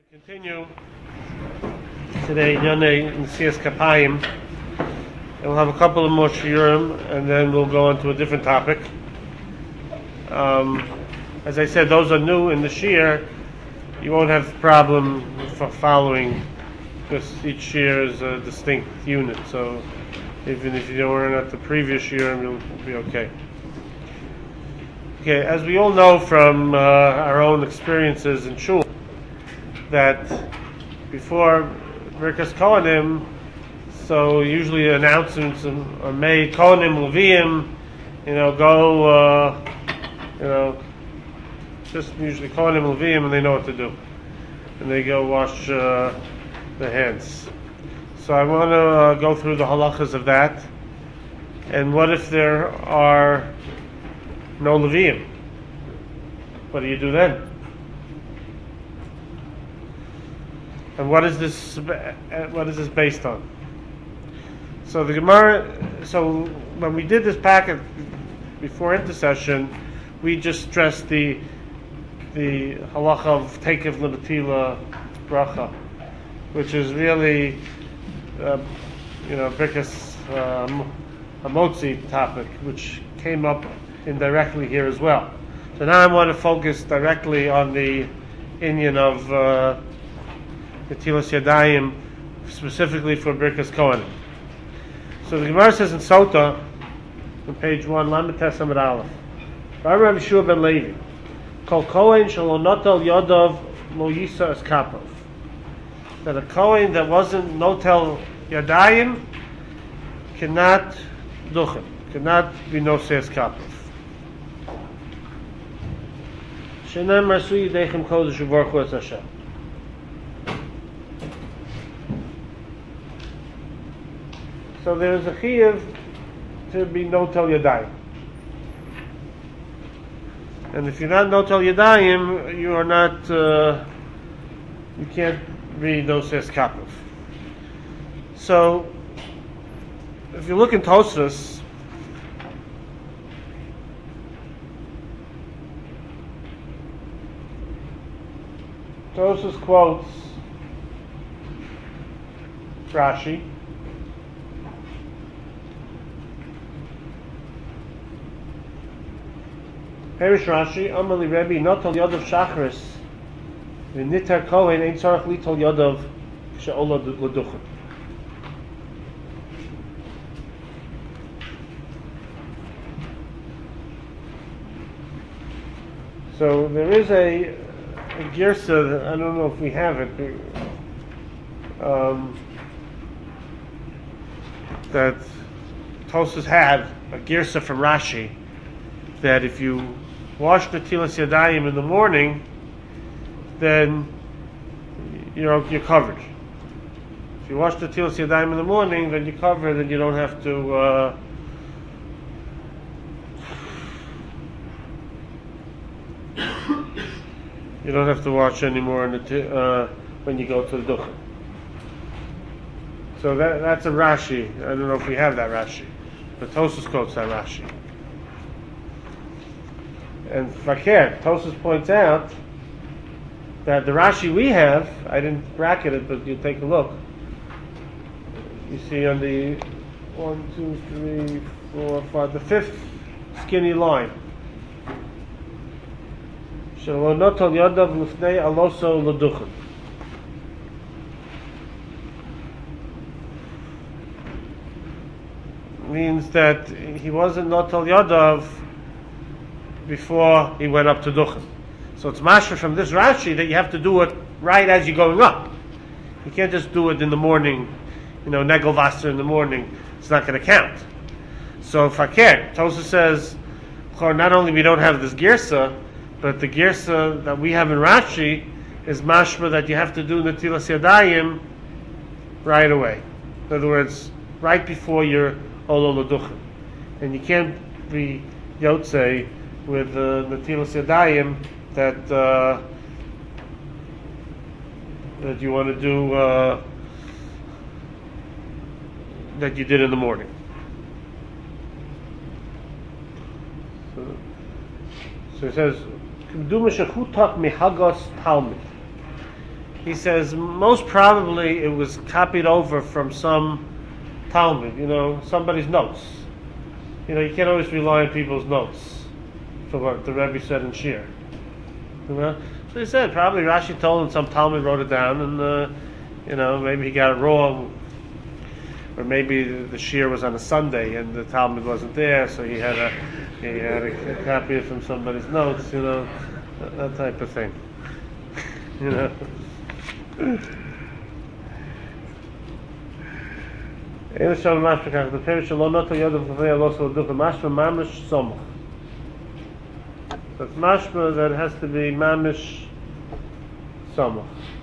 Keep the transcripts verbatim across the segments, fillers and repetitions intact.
Continue today, Yonei Nesias Kapayim, and we'll have a couple of more shiurim, and then we'll go on to a different topic. Um, as I said, those are new in the shiur. You won't have a problem for following, because each shiur is a distinct unit. So even if you don't learn at the previous shiur, you'll be okay. Okay, as we all know from uh, our own experiences in shul, that before Birkas Kohanim, so usually announcements are made, Kohanim, Leviim, you know, go, uh, you know, just usually Kohanim, Leviim, and they know what to do. And they go wash uh, their hands. So I want to uh, go through the halachas of that. And what if there are no Leviim? What do you do then? And what is this? What is this based on? So the Gemara. So when we did this packet before intercession, we just stressed the the halacha of tekev lebatila bracha, which is really, uh, you know, Birkas um, Hamotzi topic, which came up indirectly here as well. So now I want to focus directly on the inyan of Uh, Netilas Yadayim, specifically for Birkas Kohanim. So the Gemara says in Sota, on page one, Lamed Tes Amud Aleph, Rabbi Yeshua ben Levi, Kol Kohen shelo notel yodov lo yisa es kapov. That a Kohen that wasn't notel Yadayim cannot duchen, cannot be nosei es kapov. Shenem rasu yidechem kodesh u'vorchu es Hashem. So there is a chiyuv to be notel yadayim, and if you're not notel yadayim, you are not, uh, you can't be nosei kapov. So if you look in Tosfos, Tosfos quotes Rashi. Perish Rashi, Amali Rebbe, Notal Yodov Shacharis, V'nitar Kohen, Ein Tzarech Litol Yodov, She'ola L'duchen. So there is a, a girsa, I don't know if we have it, um, that Tosfos had, a girsa from Rashi, that if you wash Netilas Yadayim in the morning, then you're you're covered. If you wash Netilas Yadayim in the morning, then you're covered, and you don't have to. Uh, you don't have to wash anymore in the, uh, when you go to the duchen. So that that's a Rashi. I don't know if we have that Rashi, but Tosfos quotes that Rashi. And Fakir, Tosfos points out that the Rashi we have, I didn't bracket it, but you take a look. You see on the one, two, three, four, five, the fifth skinny line. Shelo notel yodav lifnei aloso l'duchen. Means that he wasn't notel yodav before he went up to duchen. So it's mashma from this Rashi that you have to do it right as you're going up. You can't just do it in the morning, you know, negelvasser in the morning. It's not going to count. So fakir, Tosfos says, not only we don't have this girsa, but the girsa that we have in Rashi is mashma that you have to do Netilas Yadayim right away. In other words, right before your olo l'duchen. And you can't be yotzei with uh, Netilas Yadayim that uh, that you want to do uh, that you did in the morning. So, so it says, he says most probably it was copied over from some Talmud, you know, somebody's notes. You know, you can't always rely on people's notes for what the Rebbe said in Shir. You know? So he said probably Rashi told him some Talmud wrote it down, and uh, you know, maybe he got it wrong, or maybe the, the Shir was on a Sunday and the Talmud wasn't there, so he had a he had a, a copy it from somebody's notes, you know, that, that type of thing. You know. So it's mashma that it has to be mamish samach.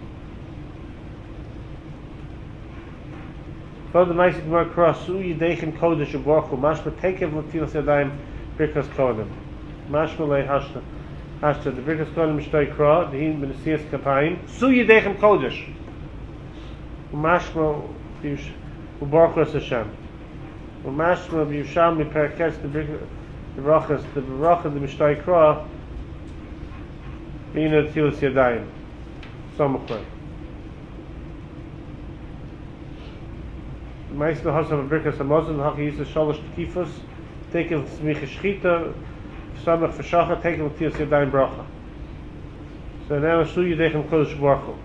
For the Meisik Gemara cross, Su Yidechem Kodesh Uborchu, mashma tekev l'tilas yadayim birkas kodim. Mashma lei hashta. Hashta, the birkas kodim shtoi kra, the hin b'nesiyas kapayim. Su Yidechem Kodesh. Mashma Uborchu es Hashem. Mashma b'yusham miperkes the birkas the brachas, the brachas, the mishtay kra, b'ina tilas yadayim, samachler. The Ma'aseh Hashem of Birkas Hamazon, Haki Yisrael Shalosh Tekifos, taken Smicha Shchita, Samach V'Shacha, taken tilas yadayim bracha. So now Su Yidechem Kodesh Baruch Hu.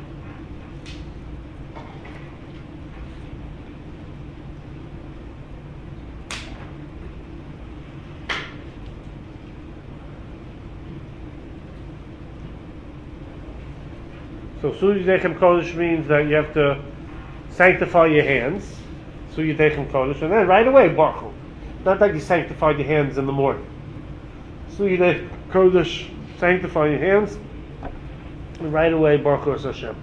So Su Yidechem Kodesh means that you have to sanctify your hands. Su Yidechem Kodesh, and then right away Baruch Hu. Not that you sanctified your hands in the morning. Su Yidechem Kodesh, sanctify your hands, and right away Baruch Hu es Hashem.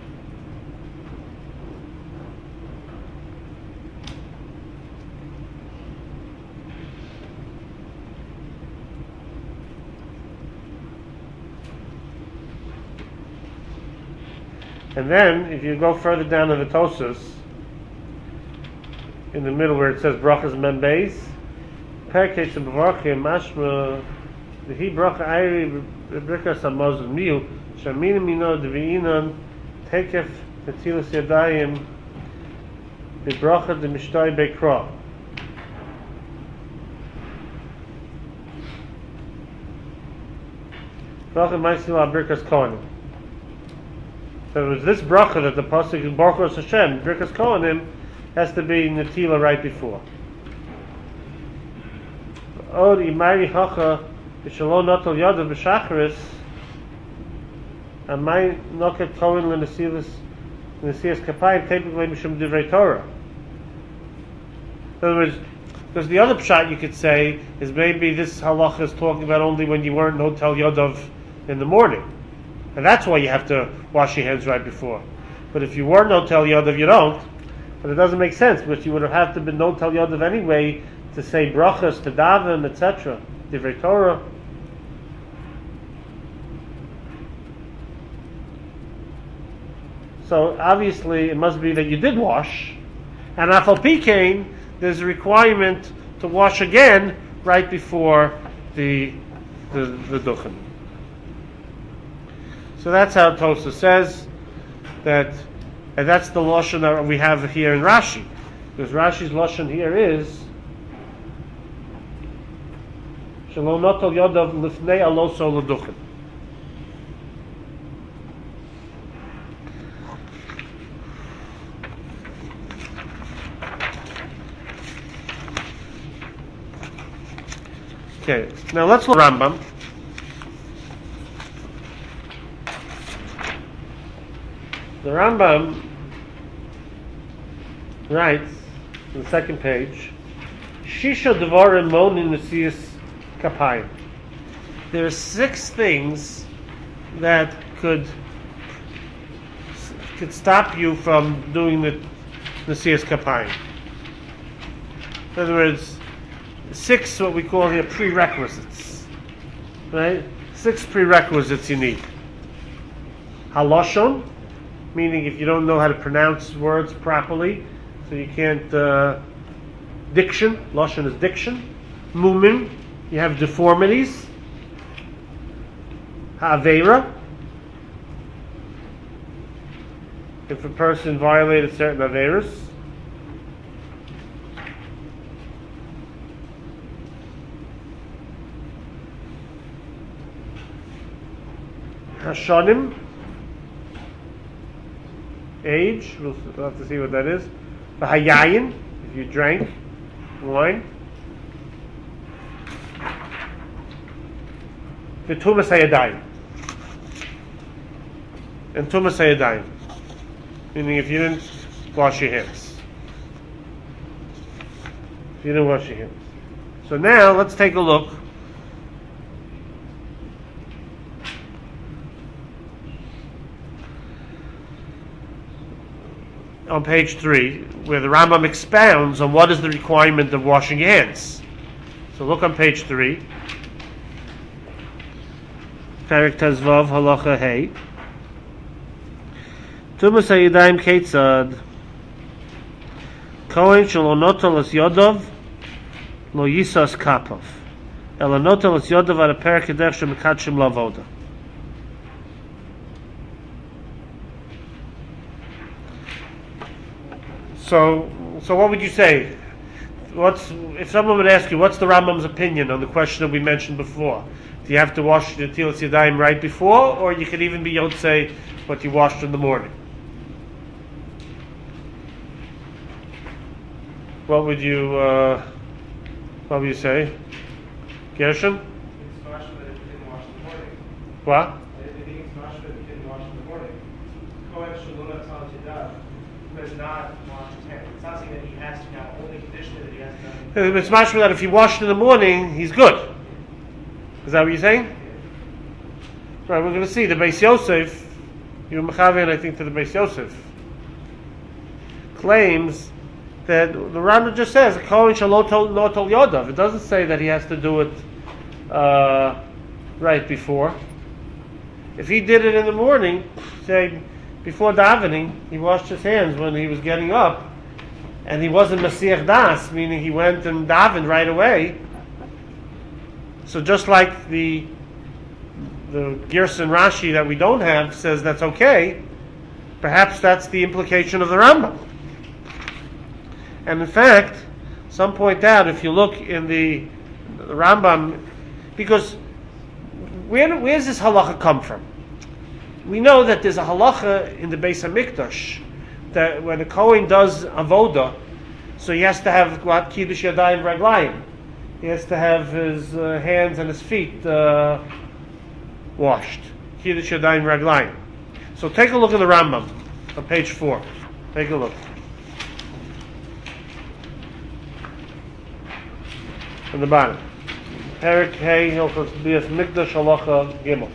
And then, if you go further down in the Tosas, in the middle where it says brachas mem beis, perkesh b'varchim mashma v'hi bracha ayri b'brikas hamazon miu shamina mino devi'inan tekef tetilas yadayim b'bracha demishtay bekra. Bracha ma'asila b'brikas kohanim. So it was this bracha that the pasuk in Baruch Hu Hashem, Birkas Kohanim, has to be Netila right before. Od imari hacha b'shalom natal yadav b'shacharis, and my noket kohen l'nesilas l'nesiyas kapayim typically mishum divrei Torah. In other words, because the other pshat you could say is maybe this halacha is talking about only when you weren't notal yadav in the morning. And that's why you have to wash your hands right before. But if you were notel yadav, you don't. But it doesn't make sense, because you would have had to be notel yadav anyway to say brachas, to daven, et cetera. Divrei Torah. So obviously it must be that you did wash, and afal pikein, there's a requirement to wash again right before the the, the duchen. So that's how Tosa says that, and that's the lashon that we have here in Rashi, because Rashi's lashon here is Shalom notal yodav lifnei aloso l'duchen. Okay, now let's look at Rambam. The Rambam writes on the second page, Shisha Devarim Monin Nesiyas Kapayim. There are six things that could could stop you from doing the Nesiyas Kapayim. In other words, six what we call here prerequisites. Right? Six prerequisites you need. Haloshon, meaning if you don't know how to pronounce words properly, so you can't, uh, diction, lashon is diction. Mumin, you have deformities. Ha'avera, if a person violated certain averos. Hashanim, age, we'll have to see what that is. The hayayin, if you drank wine. The tumas hayadayim. And tumas hayadayim, meaning if you didn't wash your hands. If you didn't wash your hands. So now let's take a look. On page three, where the Rambam expounds on what is the requirement of washing your hands. So look on page three. Perek Tezvav Halacha Hey. Tumas hayadayim ketzad. Kohen shelo notel es yodov lo yisas kapov. Ela notel es yodov ad perek kedef shemekadshim lavoda. So, so what would you say? What's if someone would ask you, what's the Rambam's opinion on the question that we mentioned before? Do you have to wash the Tilas Yadayim right before, or you could even be Yotzei what you washed in the morning? What would you, uh, what would you say? Gershon? It's mashma that if you didn't wash in the morning. What? I think it's mashma if you didn't wash in the morning. Kohen Shalom Tzal Jidav does not wash his hands. It's not saying that he has to now, only condition that he has to. It's mashma that if he washed in the morning, he's good. Is that what you're saying? Right, we're going to see the Beis Yosef, you Mechaven, I think, to the Beis Yosef, claims that the Rambam just says, Kohen Shalom Notel Yodav. It doesn't say that he has to do it uh, right before. If he did it in the morning, say, before davening, he washed his hands when he was getting up, and he wasn't Masiach Das, meaning he went and davened right away. So just like the the Gerson Rashi that we don't have says that's okay, perhaps that's the implication of the Rambam. And in fact, some point out, if you look in the, the Rambam, because where where does this halacha come from? We know that there's a halacha in the Beis HaMikdash that when a Kohen does avoda, so he has to have what kiddush yadayim raglayim. He has to have his uh, hands and his feet uh, washed. Kiddush yadayim raglayim. So take a look at the Rambam on page four. Take a look. On the bottom. Perek Hey Hilchos Bias Mikdash Halacha Gimel.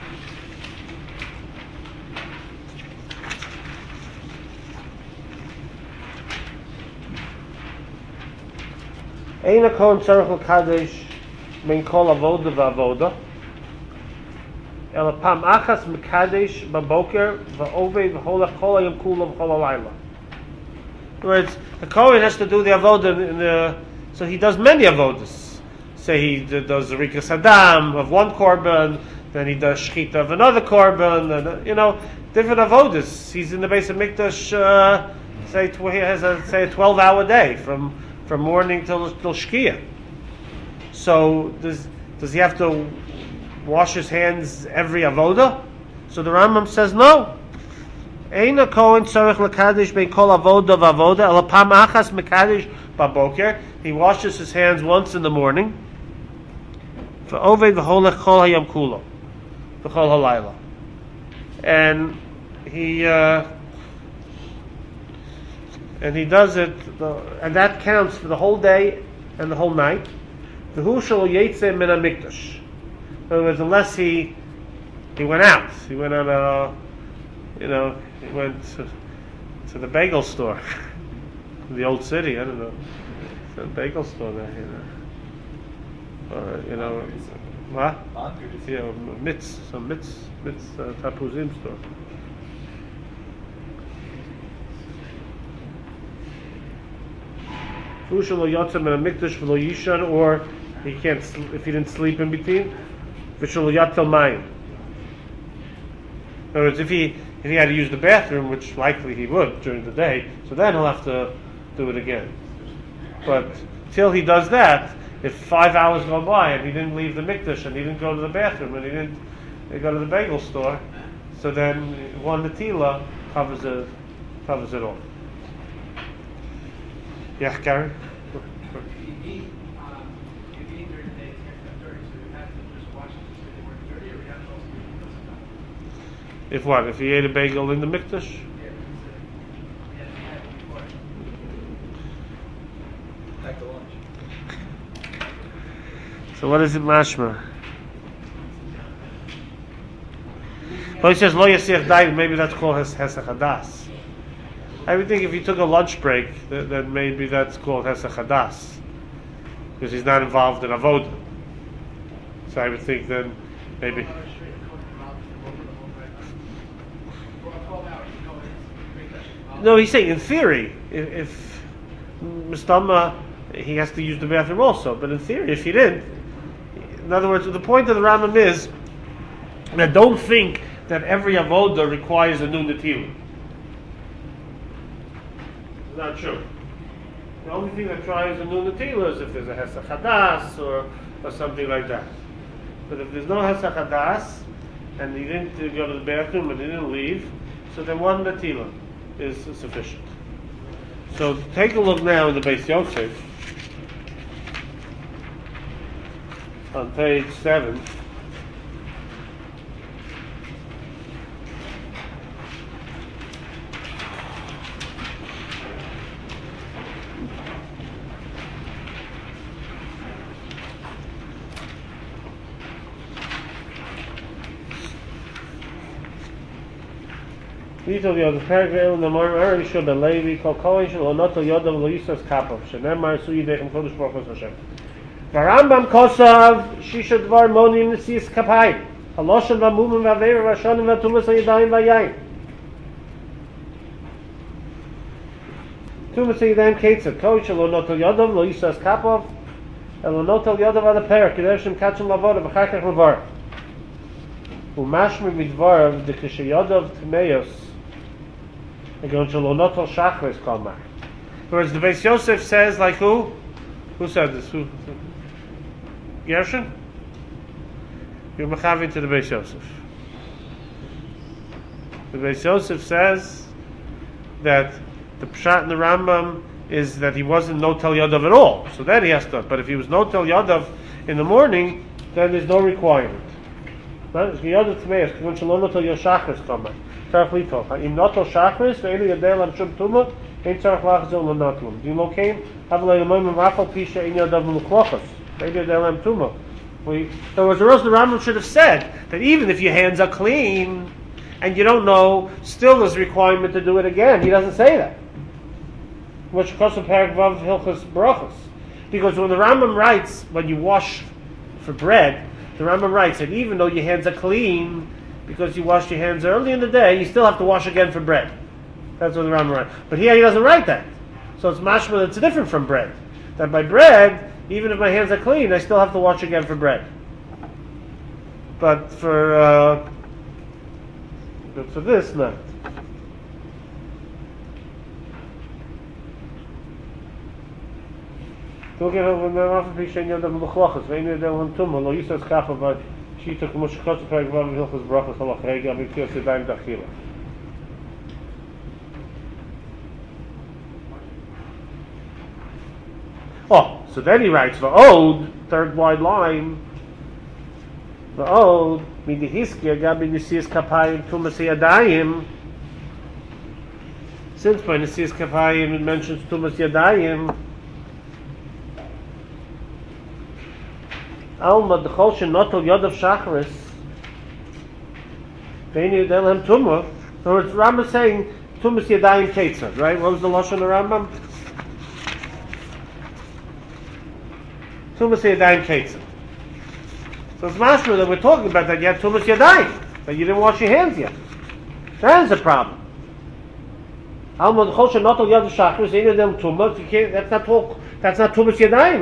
Ein HaKohen tzarich l'kadesh ben kol avoda v'avoda el pam achas mekadesh b'boker v'oved v'holech kol hayom kula v'chol halayla. In other words, the Kohen has to do the avoda in the, so he does many avodas. Say he d- does the rikas hadam of one korban, then he does shchita of another korban, and uh, you know, different avodas. He's in the Beis HaMikdash, uh, say tw- he has a say a twelve hour day from from morning till till shkia. So does does he have to wash his hands every avoda? So the Rambam says no. Ein HaKohen tzarich l'kadesh bein kol avoda v'avoda el pam achas mekadesh b'boker. He washes his hands once in the morning. V'oved v'holech kol hayom kulo v'chol halayla. And he uh, and he does it, and that counts for the whole day and the whole night. V'hu shelo yetze min hamikdash. In other words, unless he he went out, he went on a, you know, he went to, to the bagel store, in the old city. I don't know, it's a bagel store there, you know, or you know, what? Yeah, mitz, some mitz, mitz uh, tapuzim store. Or he can't sleep, if he didn't sleep in between. In other words, if he if he had to use the bathroom, which likely he would during the day, so then he'll have to do it again. But till he does that, if five hours go by and he didn't leave the mikdash and he didn't go to the bathroom and he didn't go to the bagel store, so then one netila covers it, covers it all. Yeah, Gary? If he, um, if he ate during the day, it's not dirty, so you have to just wash it to say they weren't dirty, or you have to also do it. If what? If he ate a bagel in the mikdash? Yeah, because uh, he had to have it before. Back to lunch. So what is it, mashma? Well, he says lo yasir dai. Maybe that's called hesach hadas. I would think if he took a lunch break, then, then maybe that's called hesach hadas, because he's not involved in avodah. So I would think then maybe. No, he's saying in theory, if, if Mistama, he has to use the bathroom also. But in theory, if he didn't, in other words, the point of the Rambam is that don't think that every avodah requires a new netilah. It's not true. The only thing that requires a new netilah is if there's a hesach hadas or or something like that. But if there's no hesach hadas and he didn't go to the bathroom and he didn't leave, so then one netilah is sufficient. So take a look now in the Beis Yosef on page seven. These are the other paragraph in the Mar Arishon Ben Levi called Kohen or not Yodam Loisas Kapov. Shenemar Suyidechem Kodesh Baruch Hashem. Varambam Kosav Shisha Dvar Monim Nesis Kapai. Haloshan Vamumim Vaveir Vashanim Vatumas Yadayim Vayayin. Tumas Yadayim Ketzat Kohen or not Yodam Loisas Kapov. Elo not Yodam Ada Per Kedeshim Kachim Lavoda V'Chakach Lavar. Umashmi Midvar the Kishayodov Tmeos. Whereas the Beis Yosef says, like who? Who said this? Who? Gershon? You're mechavin to the Beis Yosef. The Beis Yosef says that the pshat in the Rambam is that he wasn't notel yadav at all. So then he has to. But if he was notel yadav in the morning, then there's no requirement. Yadav tmeis k'von shalom notel yoshachris kamar. Tzarich litoch. Im notel shachris ve'elu yadei lam shum tumah ein tzarich lachzil l'notlum. Dimokein havelei l'moim rafal pisha ein yadav l'klochos ve'elu yadei lam tumah. We, so as the rest of the Rambam should have said that even if your hands are clean and you don't know, still there's a requirement to do it again. He doesn't say that. Which because of Paragvav Hilchos Brachos. Because when the Rambam writes, when you wash for bread, the Rambam writes that even though your hands are clean, because you washed your hands early in the day, you still have to wash again for bread. That's what the Rambam writes. But here he doesn't write that. So it's mashma that's different from bread. That by bread, even if my hands are clean, I still have to wash again for bread. But for uh, but for this, not. Don't get over the offer pishen yodam l'chlachas. Ve'inu yodam l'tumah lo yisas kappa but she took mushkot to peg vav hilchas brachas halach rega v'kiyos yadayim dachila. Oh, so then he writes the Ode, third wide line. The Ode, midihiskia gabi nisias kapayim tumas yadayim. Since by nisias kapayim it mentions tumas yadayim. Alma dechol shenotol yodav shacharis. Ve'inu yadayim tumah. In other words, Rambam is saying tumas yadayim ketzad, right? What was the lashon of Rambam? Tumas Yadayim Ketzad. So it's mashma that we're talking about that you had Tumas Yadayim, that you didn't wash your hands yet. That is a problem. That's not talk. That's not Tumas Yadayim.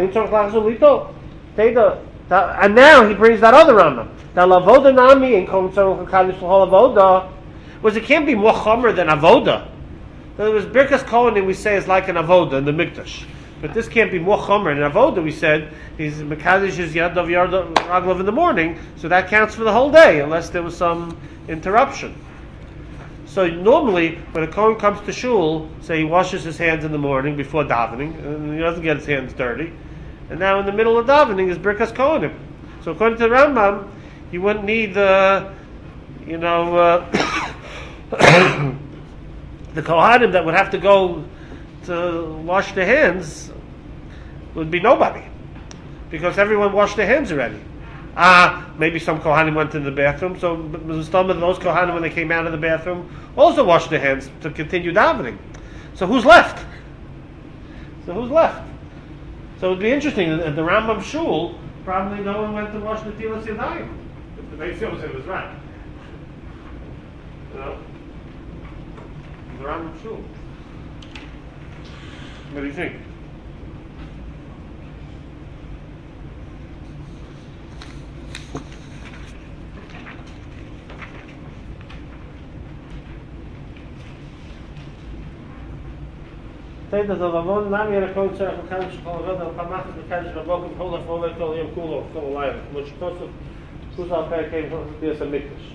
And now he brings that other Rambam. That lavoda nami in kol tzarich l'kadish l'hol avoda. was it can't be more chomer than avoda. In other words, Birkas Kohanim we say is like an avoda in the mikdash, but this can't be more chomer. In avoda we said he's mekadosh his yad of yard raglov in the morning, so that counts for the whole day unless there was some interruption. So normally, when a Kohen comes to shul, say he washes his hands in the morning before davening, and he doesn't get his hands dirty, and now in the middle of davening is Birkas Kohanim. So according to the Rambam, you wouldn't need the, you know, uh, the Kohanim that would have to go to wash their hands would be nobody, because everyone washed their hands already. Ah, maybe some Kohanim went in the bathroom, so some of those Kohanim, when they came out of the bathroom, also washed their hands to continue davening. So who's left? So who's left? So it would be interesting, at the Rambam Shul, probably no one went to wash the Tilas Yadayim. If the Beis Yosef was right. You know? The Rambam Shul. What do you think? Say that the Lavon Nami and a Kohen Tzarech Mekadosh Shechol Avoda Al Pamachas Mekadosh Rabokim Kol Lachol Kol Yom Kulo Kol Alayim Which Tosuf Shuzal Pei came from the Yisra Mikdash.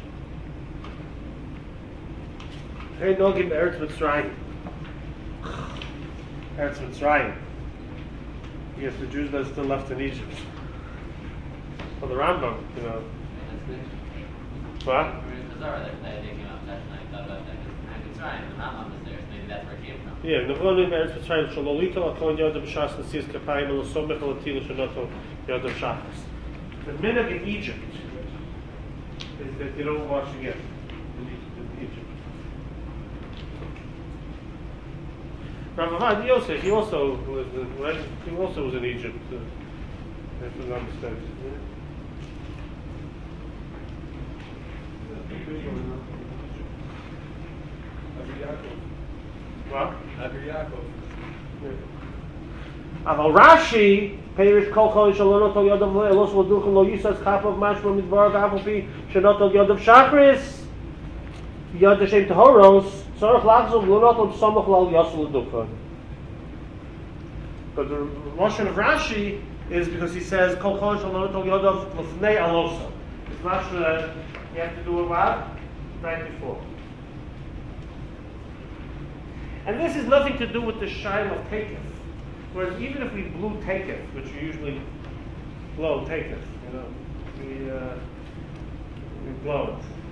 Hey Nogim Eretz Mitzrayim. Eretz Mitzrayim. Yes, the Jews that are still left in Egypt. For the Rambam, you know. What? Yeah, Nevonim Eretz Mitzrayim Shalolito Akon Yodam Shas Nesias Kapayim Elosomech Elatilu Shanoto Yodam Shachas. The minhag in Egypt is that you don't wash again in Egypt. Rav Avad Yosef, he also was in, he also was in Egypt. Uh, if I'm not mistaken. What? Aval Rashi, Perish Kol Chol Shalom Tol Yodav Elos Loduchim Lo Yisas Chapav Mashma Midbar V'Afopi Shenot Tol Yodav Shachris Yod Hashem Tehoros Tzorach Lachzum Lunot Lo B'Samach Lal Yosel Loduchim. But the Lashon of Rashi is because he says Kol Chol Shalom Tol Yodav L'Fnei Alosa. It's not that you have to do it what? Right before. And this has nothing to do with the shail of takef. Whereas even if we blew takef, which we usually blow takef, you know, we uh, we blow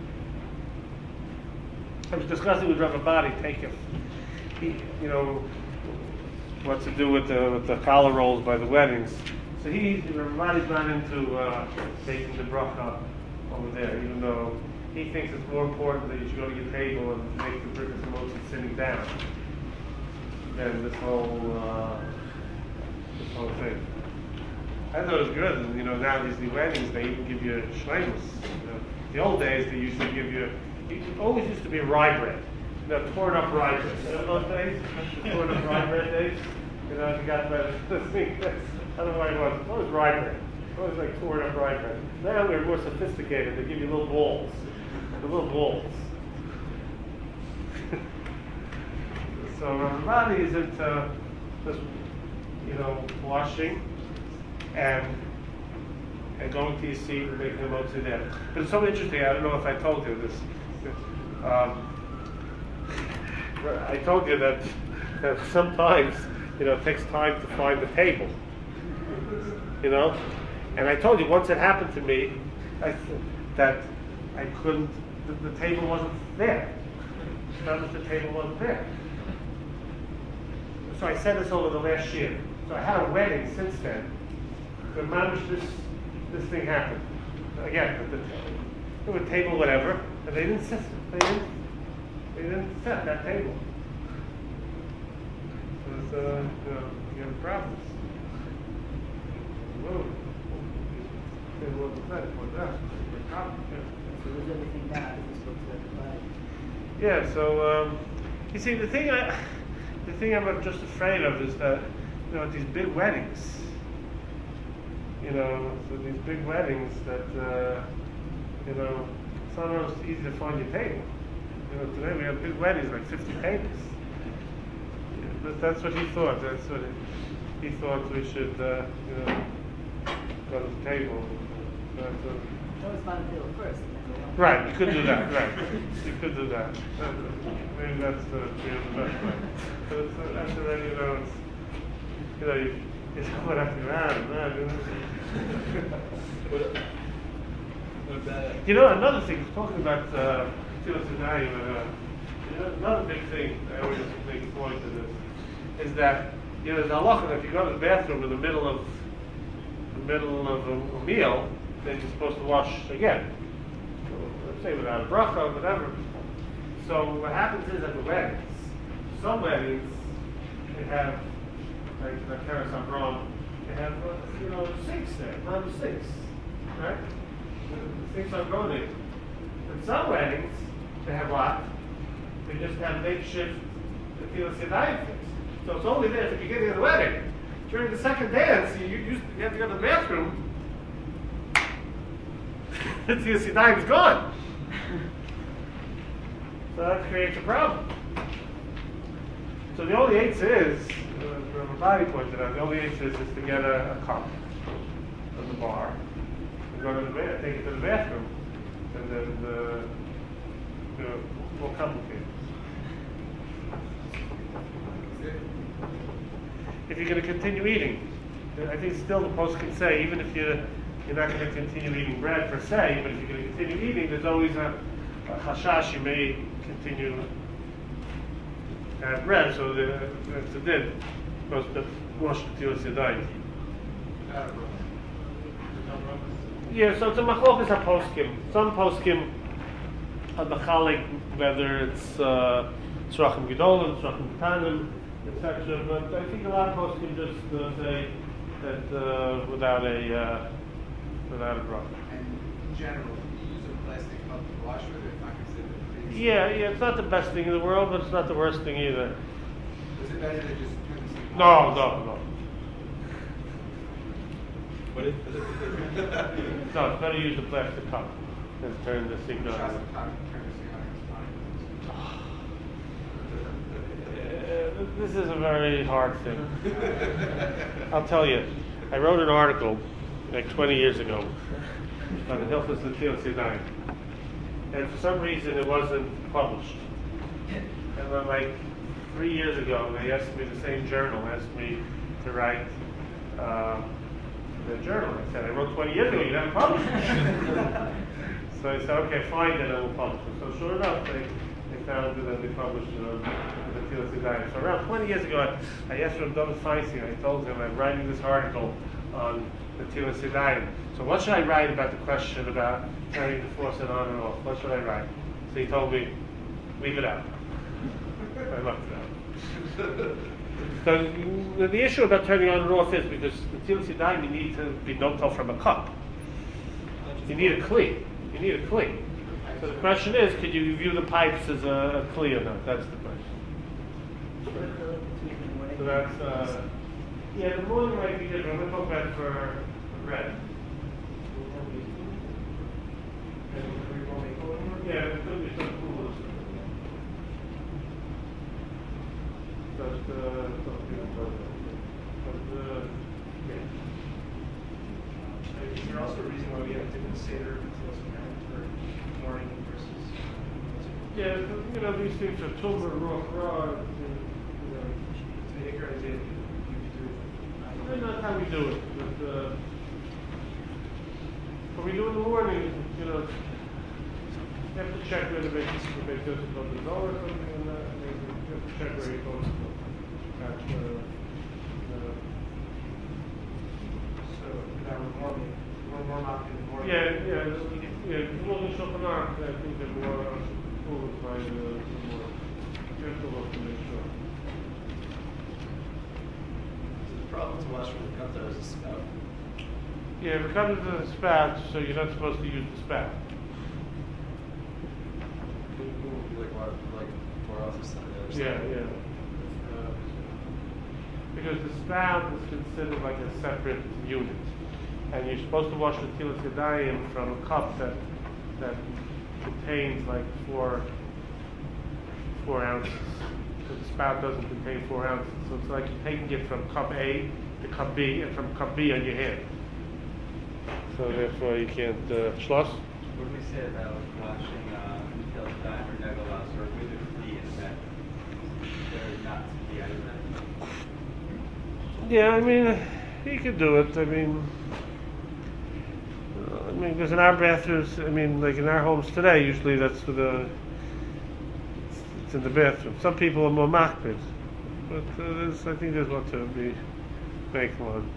it. I was discussing with Rav Abadi takef. He, you know, what to do with the with the challah rolls by the weddings. So he, Rav Abadi's not into uh, taking the bracha over there, even though he thinks it's more important that you should go to your table and make the Birkas Hamotzi sitting down than this whole uh, this whole thing. I thought it was good, and you know now these new weddings they even give you shleimus. You know, the old days they used to give you, it always used to be rye bread, you know, torn up rye bread. You know those days, the torn up rye bread days. You know, you got the, the thing. I don't know why it was. It was rye bread. It was like torn up rye bread. Now they're more sophisticated. They give you little balls, the little balls. So Ramadi is into just, you know, washing and and going to your seat and making a motzi there. But it's so interesting. I don't know if I told you this. Um, I told you that, that sometimes, you know, it takes time to find the table. You know, and I told you once it happened to me I, that I couldn't. The, the table wasn't there. Notice the table wasn't there. So I said this over the last year. So I had a wedding since then. But managed this this thing happened. Again, the, the, the table, whatever, and they didn't sit. They didn't. They didn't set that table. So it's, uh, you know, you have problems. Whoa. Table wasn't set. What's that? So was everything down? It just looks like a Yeah. So um, you see, the thing I. The thing I'm just afraid of is that, you know, at these big weddings, you know, so these big weddings that, uh, you know, it's not always easy to find your table. You You know, today we have big weddings, like fifty tables. Yeah, but that's what he thought. That's what he, he thought we should, uh, you know, go to the table. That's what, Always find the table first. and then go on. right, you could do that. Right, you could do that. Uh, Maybe that's the, you know, the best way. But it's, uh, that's already, you know, it's, you know, you, it's going after around, man. You know? What, what about You know, another thing, talking about uh, Tilas Yadayim, uh, you know, another big thing I always make a point to this is that, you know, there's a halacha that if you go to the bathroom in the middle of the middle of a, a meal, then you're supposed to wash again. So, let's say without a bracha or whatever. So what happens is at the weddings, some weddings they have like the Keres Abram, they have uh, you know sinks there, rubber sinks, right? The sinks are going in. In some weddings, they have what? They just have makeshift Tilas Yadayim things. So it's only there at the beginning of the wedding. During the second dance, you, you, you have to go to the bathroom. The Tilas Yadayim is gone. So that creates a problem. So the only eighth is, uh, from a body pointed out, the only eighth is, is to get a, a cup from the bar, and go to the bath, take it to the bathroom, and then the, you know, more complicated. If you're going to continue eating, I think still the post can say, even if you're, you're not going to continue eating bread per se, but if you're going to continue eating, there's always a, a chashash you may continue to have bread, so the, that's a din. Supposed to wash the Tilas Yadayim. Yeah, so it's a machlokas ha-poskim. Some poskim are machalik, whether it's uh, tzrachim gedolim, tzrachim ketanim, et cetera. But I think a lot of poskim just uh, say that uh, without a uh, without a bracha. And in general, if you use a plastic cup to wash with, it's not considered clean. Yeah, yeah, it's not the best thing in the world, but it's not the worst thing either. Is it better to just turn the sink No, on? no, no. What is, is it? No, it's better to use the plastic cup than turn the sink Shots on. of time, turn the sink on, Uh, This is a very hard thing. I'll tell you, I wrote an article like twenty years ago on the Hilchos Tilas Yadayim, and for some reason it wasn't published. And then like three years ago, they asked me, the same journal asked me to write uh, the journal. I said, I wrote twenty years ago, you haven't published it. So I said, okay, fine, then I will publish it. So sure enough, they, they found it and they published it on the Tilas Yadayim. So around twenty years ago, I, I asked Rav David Feinstein, I told him I'm writing this article on the Tilas Yadayim. So what should I write about the question about turning the faucet on and off? What should I write? So he told me, leave it out. I left it out. So the, the issue about turning on and off is because the Tilas Yadayim, you need to be notel from a cup. You need a kli. You need a kli. So the question is, could you view the pipes as a, a kli or not? That's the question. What is the link between the morning So that's, uh, yeah, the morning might be different. I'm going to talk about for for bread. Yeah, it could be some cool. Just, uh, something about that. But, uh, yeah. Is there also a reason why we have different seder for morning versus? Yeah, you know, these things are tumor, rock, raw, you know. The Hikra did, you do. And that's how we do it. But, uh, what we do in the morning, you know, you have to check whether it's if it's just about the door or something, and that, and then you have to check where it goes. At, uh, uh, So that was morning, more more not in the morning. yeah, yeah, yeah. More than Shulchan Aruch, I think they're more influenced by the, the more. You have to look to make sure. The problem to wash with the cup though is the spout. Yeah, if it comes to the spout, so you're not supposed to use the spout. Like water, like pour off the side. The other Yeah, side. yeah. Uh, because the spout is considered like a separate unit, and you're supposed to wash the Tilas Yadayim from a cup that that contains like four four ounces. So the spout doesn't contain four ounces. So it's like you're taking it from cup A to cup B, and from cup B on your hand. So therefore you can't uh, schloss. What do we say about washing uh, Mikhail Stein or Negolas or with a flea in the back? They're not to be out of that. Yeah, I mean, you could do it. I mean, uh, I mean, because in our bathrooms, I mean, like in our homes today, usually that's for the, it's, it's in the bathroom. Some people are more makbid, but uh, there's, I think there's what to be making one.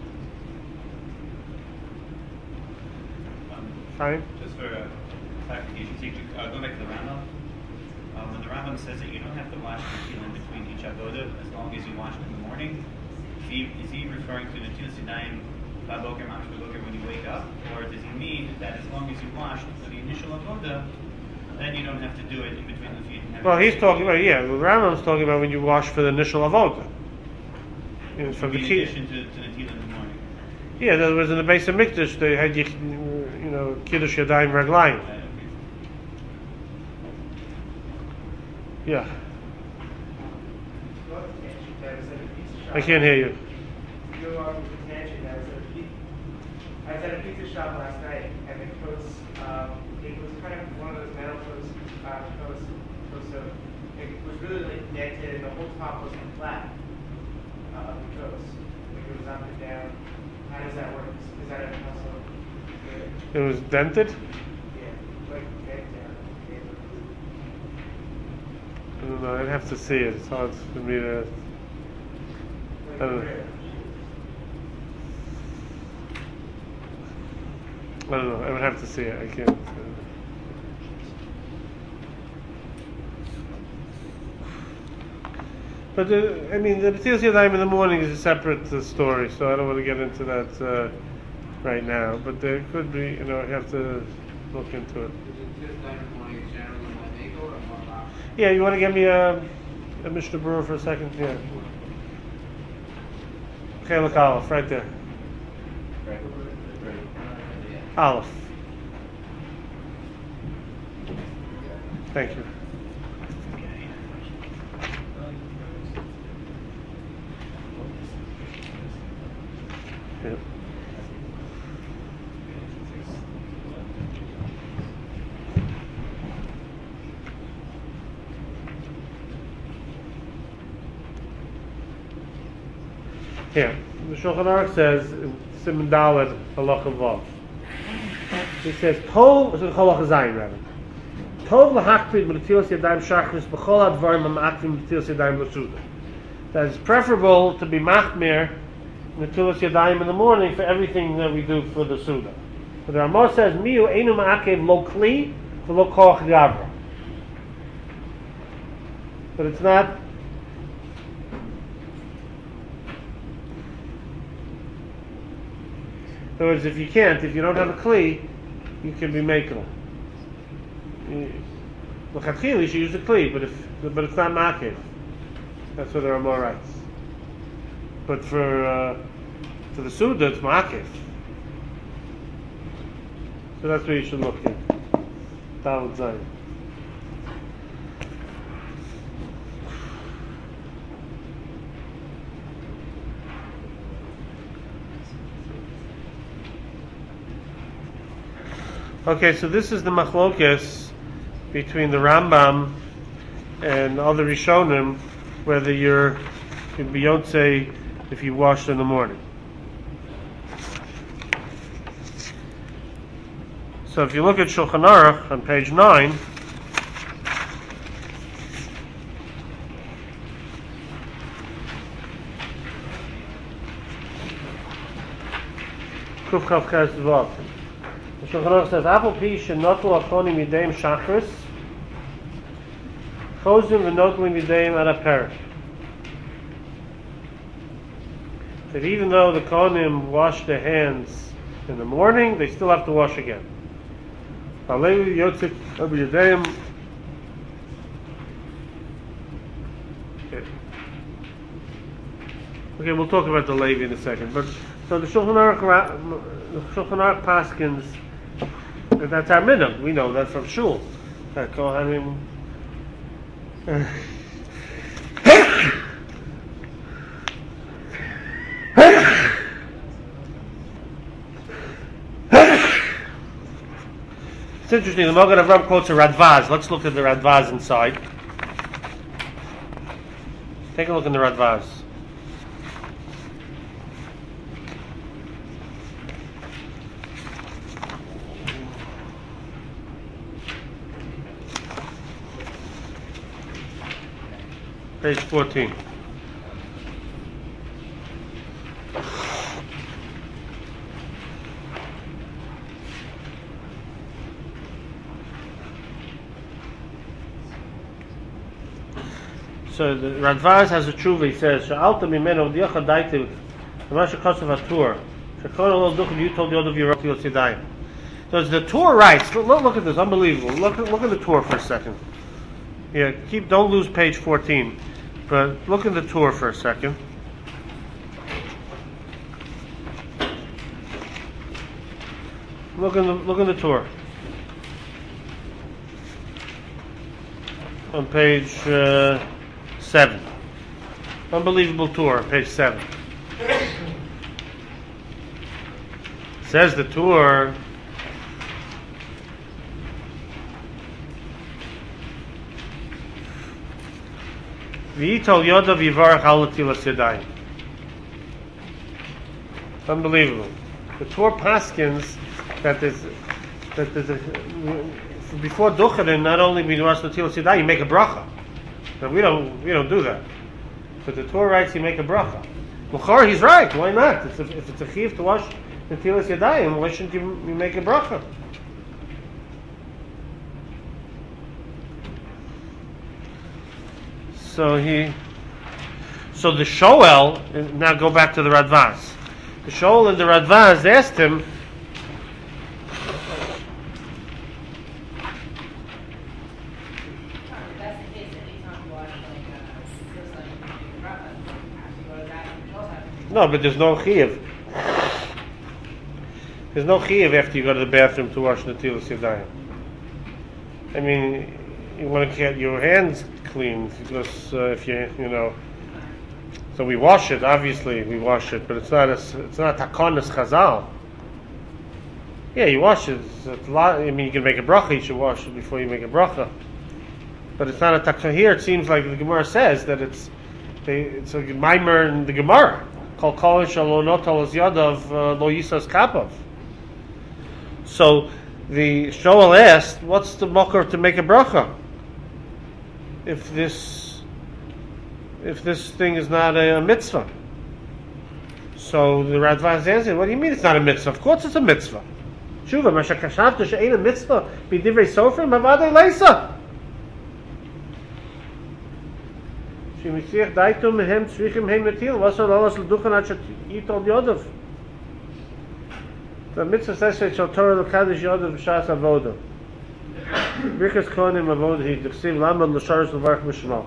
Fine. Just for uh, clarification, so you could, uh, go back to the Rambam. Um, when the Rambam says that you don't have to wash the tefillin between each avodah as long as you wash it in the morning, is he, is he referring to the Tilas Yadayim Baboker Mamash Baboker when you wake up, or does he mean that as long as you wash for the initial avodah, then you don't have to do it in between the feet? Well, he's talking about, yeah, the Rambam's talking about when you wash for the initial avodah. You know, from in the key. addition to, to the tefillin in the morning. Yeah, there was in the base of Mikdash, they had, you, you know, Kiddush Yadayim Raglayim. Uh, Yeah, Well, the tangent, I was at a pizza shop. I can't hear you. You're along with the tangent. I was at a pizza, I was at a pizza shop last night, and the coats, um, it was kind of one of those metal coats, uh, coats, coats of, it was really like dented, and the whole top wasn't flat, uh, of the coats. Like it was up and down. How does that work? Is that a hustle? It was dented? Yeah, like bent down. I don't know, I'd have to see it. It's hard for me to. I don't know. I don't know, I would have to see it. I can't. Uh, But uh, I mean, the B'tilas Yadayim in the morning is a separate uh, story, so I don't want to get into that uh, right now. But there could be, you know, you have to look into it. Is it just time in the morning generally when they go or more often? Yeah, you want to give me a, a Mishnah Brewer for a second? Yeah. Okay, look, Aleph, right there. Right. Right. Aleph. Thank you. Yeah. Here, the Shulchan Aruch says in Siman Daled Halacha Vav. It says Tov is a Halacha Zayin rather. Tov lahakpid b'netilas yadayim shachris b'chol advarim ha'makvim b'netilas yadayim l'suda. That it's preferable to be machmir netilas yadayim in the morning for everything that we do for the suda. But the Ramah says miu einu ma'akev lo kli v'lo koach gavra. But it's not. In other words, if you can't, if you don't have a kli, you can be making it. L'chatchila, you should use a kli, but if but it's not makiv. That's where there are more rights. But for uh, for the suda, it's makiv. So that's where you should look in. Daled Zayin. Okay, so this is the machlokes between the Rambam and other Rishonim, whether you're in Beyonce if you wash in the morning. So if you look at Shulchan Aruch on page nine, Kuf Chav Ches Vav. The Shulchan Aruch says, "Apple pi shenotlu akonim yideim shachris, chozim v'notlu yideim ad haperish." That even though the kohanim wash their hands in the morning, they still have to wash again. Alevi yotzik ab yideim. Okay. Okay, we'll talk about the Levi in a second. But so the Shulchan Aruch, the Shulchan Aruch paskins. That's our minhag. We know that from shul. That kohanim, uh, It's interesting. The Magen Avraham quotes a Radvaz. Let's look at the Radvaz inside. Take a look in the Radvaz. Page fourteen. So the Radvaz has a tshuva. He says, "Sha'alta mimeno diacha daitiv, l'masha kosav hatur, shekol lo duchim you told the other of your yossidayim." So it's the Torah writes. Look, look at this, unbelievable. Look, at- look at the Torah for a second. Yeah, keep. Don't lose page fourteen, but look at the Torah for a second. Look in the look in the Torah on page. Uh, Seven. Unbelievable tour, page seven. Says the tour. V'yitol yodav yivarach al netilas yadayim. Unbelievable. The tour paskins that there's that there's a, before ducharin not only midrash netilas yadayim, you make a bracha. Now we don't we don't do that. But the Torah writes you make a bracha. L'chor, he's right. Why not? It's a, if it's a chiv to wash the tilas yadayim, why shouldn't you, you make a bracha? So he, so the Shoel. Now go back to the Radvaz. The Shoel and the Radvaz asked him. No, but there's no chiyuv. There's no chiyuv after you go to the bathroom to wash netilas yadayim. I mean, you want to get your hands clean because uh, if you you know, so we wash it. Obviously, we wash it, but it's not a it's not takonis chazal. Yeah, you wash it. It's a lot. I mean, you can make a bracha. You should wash it before you make a bracha. But it's not a takonis. Here, it seems like the Gemara says that it's they, it's a maimer in the Gemara. Kol kol shalonot as yadav lo yisas kapav. So the Shoel asked, "What's the mocker to make a bracha? If this, if this thing is not a, a mitzvah?" So the Radvaz answered, "What do you mean it's not a mitzvah? Of course it's a mitzvah. Shuva masha kashavta she'ein a mitzvah b'divrei sofrim avadei leisa." Shemisiach daitum mehem tzrichim heim netil vasol alas l'duchan ad shetitol yodav. The mitzvah says that shall Torah l'kadosh yodav b'shas avodah. Birkas kohanim avodah hi d'chsiv lamad l'sharos l'varach b'shmo.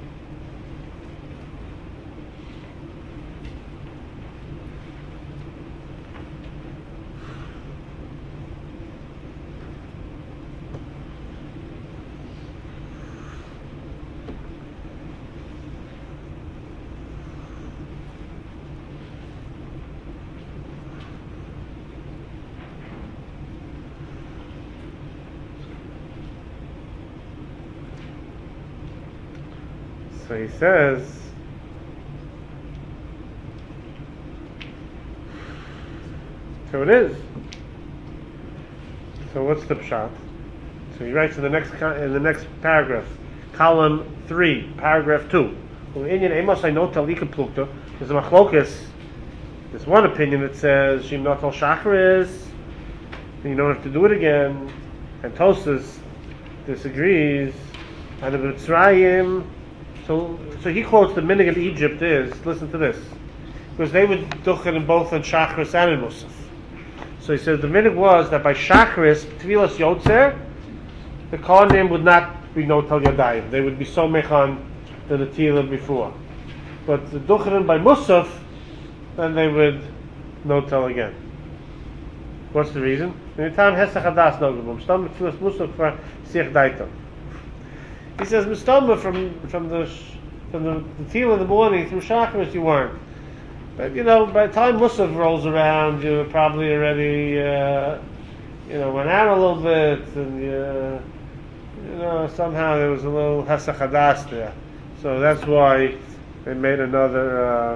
So he says, so it is. So what's the pshat? So he writes in the next in the next paragraph, column three, paragraph two. There's a machlokas. There's one opinion that says Shim Natal Shachris, you don't have to do it again, and Tosas disagrees. And the Mitzrayim. So, so he quotes the minig of Egypt is, listen to this, because they would duchen in both on Shachris and in Musaf. So he says the minig was that by Shachris, Tvilas Yotzer, the Kohanim would not be Notal Yadayim. They would be so mechan the Natila before. But the duchen by Musaf, then they would Notal again. What's the reason? Anytime Hesach Hadas Nogabum, Stam Tvilas Musaf for Siach Daitam. He says, "Mistama from from the from the, the teal in the morning through Shacharis you weren't, but you know by the time Musaf rolls around, you're probably already uh, you know, went out a little bit, and uh, you know, somehow there was a little hesach hadas there. So that's why they made another. Uh,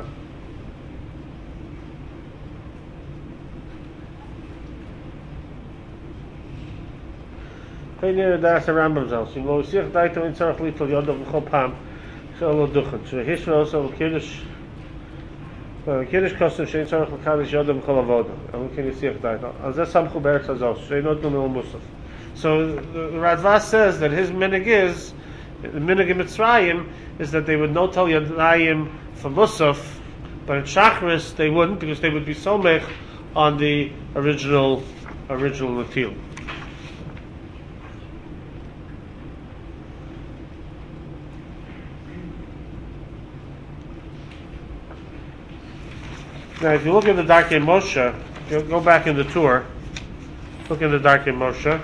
Hey, near the Rambam zone. So, we see daito in tzarich litol yodov v'chol pam shelo duchen. So, hishra also kiddush, kiddush kosem shein tzarich l'kadosh yodov v'chol avoda. And we can see daito. As that samchu beretz hazos. Shein not numel musaf. So, the Radvaz says that his minig is the minig in Mitzrayim is that they would not tell yadayim for musaf, but in Shachris they wouldn't because they would be somech on the original original natil. Now, if you look at the Darkei Moshe, you go back in the tour. Look in the Darkei Moshe.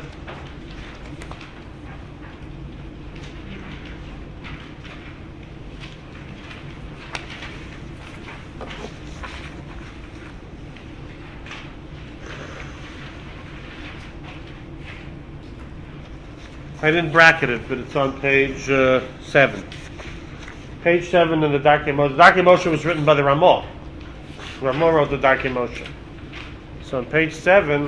I didn't bracket it, but it's on page uh, seven. Page seven in the Darkei Moshe. The Darkei Moshe was written by the Ramah. Ramah wrote the Darkei Moshe. So on page seven,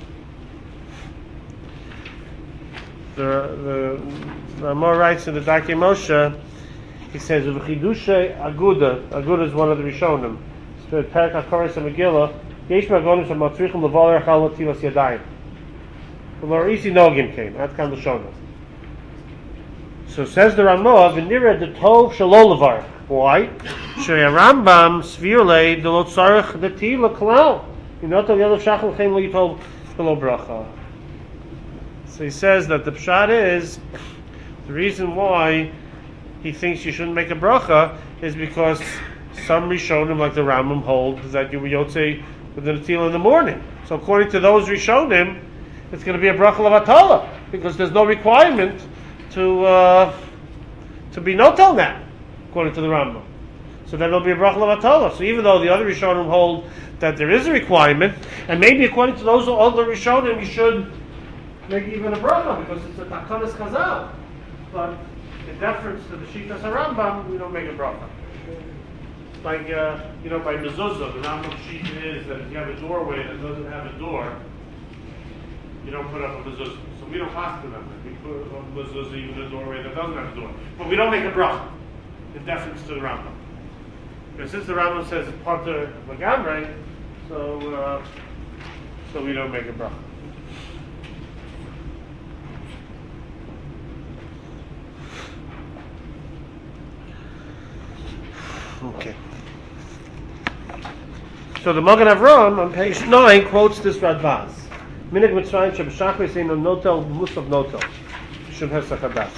the, the Ramah writes in the Darkei Moshe, he says, "V'chidushe aguda." Aguda is one of the Rishonim. So Perek HaKoros and Megillah, yesh magonim shematzrichim levaler chal tilas yadayim. The Lorisi Nogim came. That's kind of Rishonim. So says the Ramah, "V'nira the tov shalol levar." Why? Shei Rambam svirle delot tzarich deti leklal. You know, to the other shachal chem lo yitol below bracha. So he says that the pshat is the reason why he thinks you shouldn't make a bracha is because some Rishonim, like the Rambam, hold that you will yotze with the netil in the morning. So according to those Rishonim, it's going to be a bracha levatala because there's no requirement to uh, to be notel now, according to the Rambam. So then it'll be a bracha levatala. So even though the other Rishonim hold that there is a requirement, and maybe according to those other Rishonim, you should make even a bracha because it's a takanas chazal. But in deference to the Shitas HaRambam, we don't make a bracha. Like, uh, you know, by mezuzah, the Rambam Shita is that if you have a doorway that doesn't have a door, you don't put up a mezuzah. So we don't have to remember. We put up a mezuzah even a doorway that doesn't have a door. But we don't make a bracha in deference to the Rambam. Because since the Rambam says it's part of Magamre, so, uh, so we don't make a bracha. Okay. So the Magen Avraham on page nine quotes this Radvaz. Minig Mitzrayim sheb'shachris eino notel musav notel. Shum hesach hadas.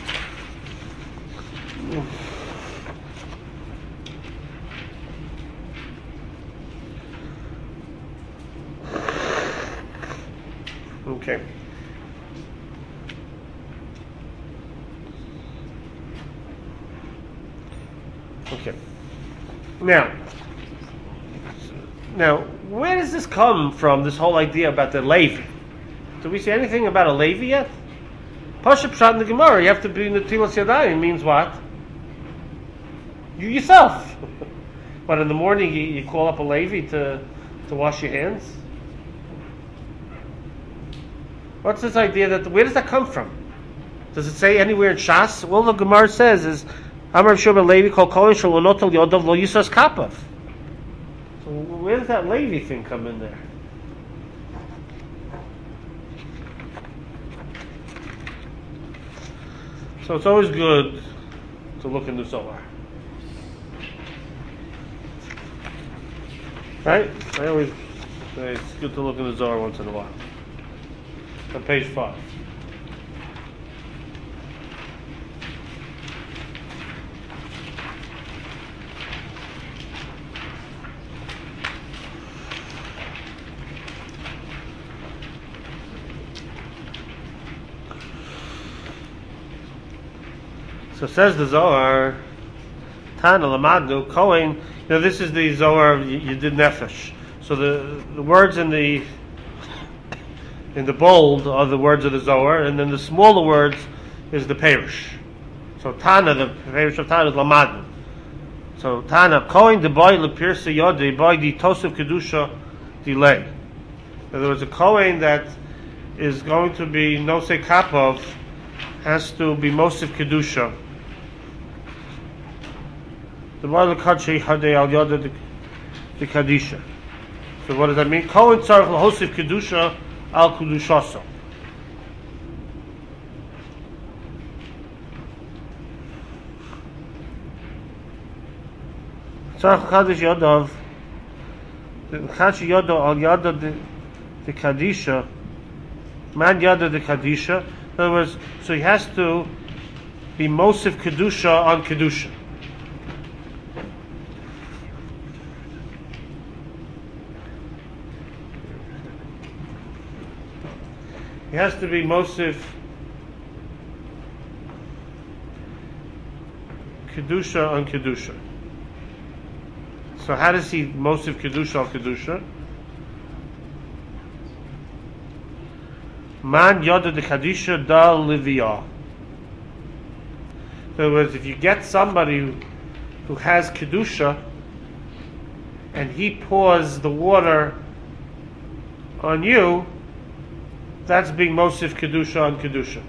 Okay. Okay. Now, now, where does this come from, this whole idea about the Levi? Do we say anything about a Levi yet? Pashup Pshat in the Gemara, you have to be in the Tilas Yadayim, means what? You yourself. But in the morning you, you call up a Levi to, to wash your hands? What's this idea that, where does that come from? Does it say anywhere in Shas? All the Gemara says is, Amar Shobel Levi called Kohen Shalonotel Yodav Lo Yisas Kapav. So where does that Levi thing come in there? So it's always good to look in the Zohar. Right? I always say it's good to look in the Zohar once in a while. On page five. So says the Zohar, Tana Lamadnu, Kohen, you know, this is the Zohar you, you did Nefesh. So the, the words in the in the bold are the words of the Zohar, and then the smaller words is the Perish. So Tana, the Perish of Tana is Lamadnu. So Tana, Kohen the boy lepirsa yodei boy the Tosef Kedusha delay. In other words, a Kohen that is going to be Nosei Kapov has to be Mosif Kedusha. The boy lekadshei hadei al yoda the Kadisha. So what does that mean? Kohen tzarich lahosif Kedusha al Kedushaso. Tzarich l'kadosh yodav l'kadosh yodo al yoda the the Kadisha, man yada the Kadisha. In other words, so he has to be Mosif Kedusha on Kedusha. He has to be Mosif Kedusha on Kedusha. So how does he Mosif Kedusha on Kedusha? Man Yoda de Kadisha da Livia. In other words, if you get somebody who, who has Kedusha and he pours the water on you, that's being Mosif Kedusha on Kedusha.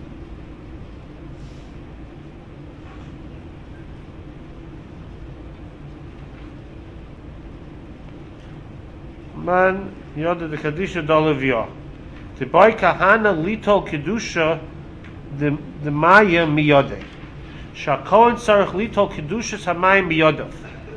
Man Yoda de Kadisha da Livia. The boy kahana litol kedusha the the maya miyode. Shakohen sarich litol kedusha samayim miyodav.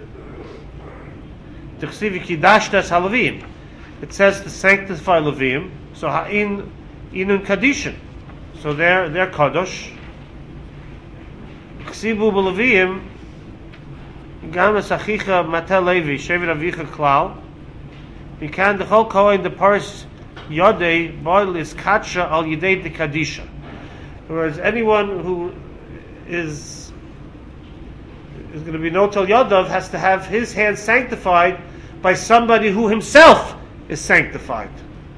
T'chsivi kidashtas halavim. It says to sanctify Levim. So ha'in inun kadishin. So they're they're kadosh. T'chsivu b'Levim gam esachicha matel levi shevet avicha klal. Mikan dechol kohen the paris Yodei boil is katsha al yidei de kadisha. Whereas anyone who is is going to be notel yodav has to have his hands sanctified by somebody who himself is sanctified.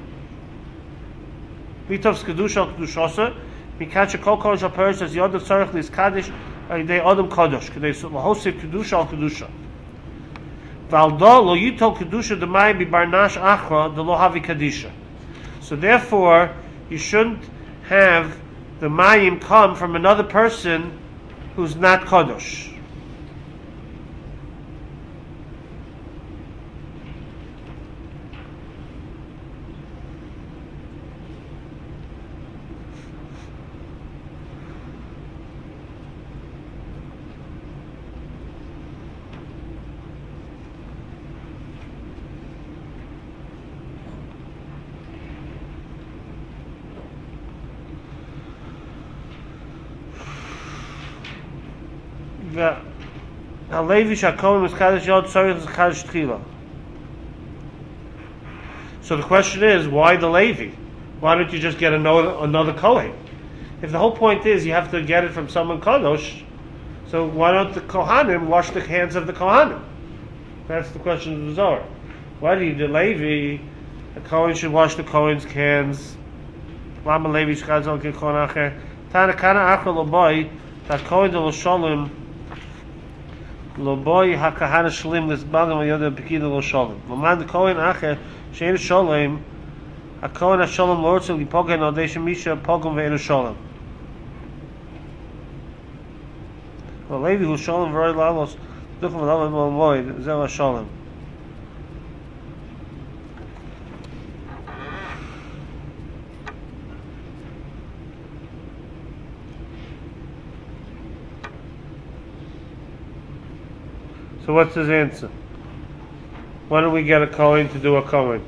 Mitovs kedusha al kedushasa mikatsha kol kol shal perish as yodav tzarich lis kadish al yidei adam kadosh kedei lahosif kedusha al kedusha. Valdo lo yitol kedusha demayim bi barnash achra de lo havi kadisha. So therefore, you shouldn't have the mayim come from another person who's not kadosh. So the question is, why the Levi? Why don't you just get another another Kohen? If the whole point is you have to get it from someone Kadosh, so why don't the Kohanim wash the hands of the Kohanim? That's the question of the Zohar. Why do you, the Levi, the Kohen should wash the Kohen's hands? Lama Levi shchazal ke Kohen acher. Tana kana acher loboy, that Kohen de lo sholem, loboy hakahana shlim lisbagam yoda pekida lo sholem. Laman the Kohen acher shein sholem, a Kohen hasholem lortzel lipogen al deshem misha pogam ve'enu sholem. Well, Levi who sholem v'roi lalos duchim v'lavam v'lomoy zeh hasholem. So what's his answer? Why don't we get a Kohen to do a Kohen?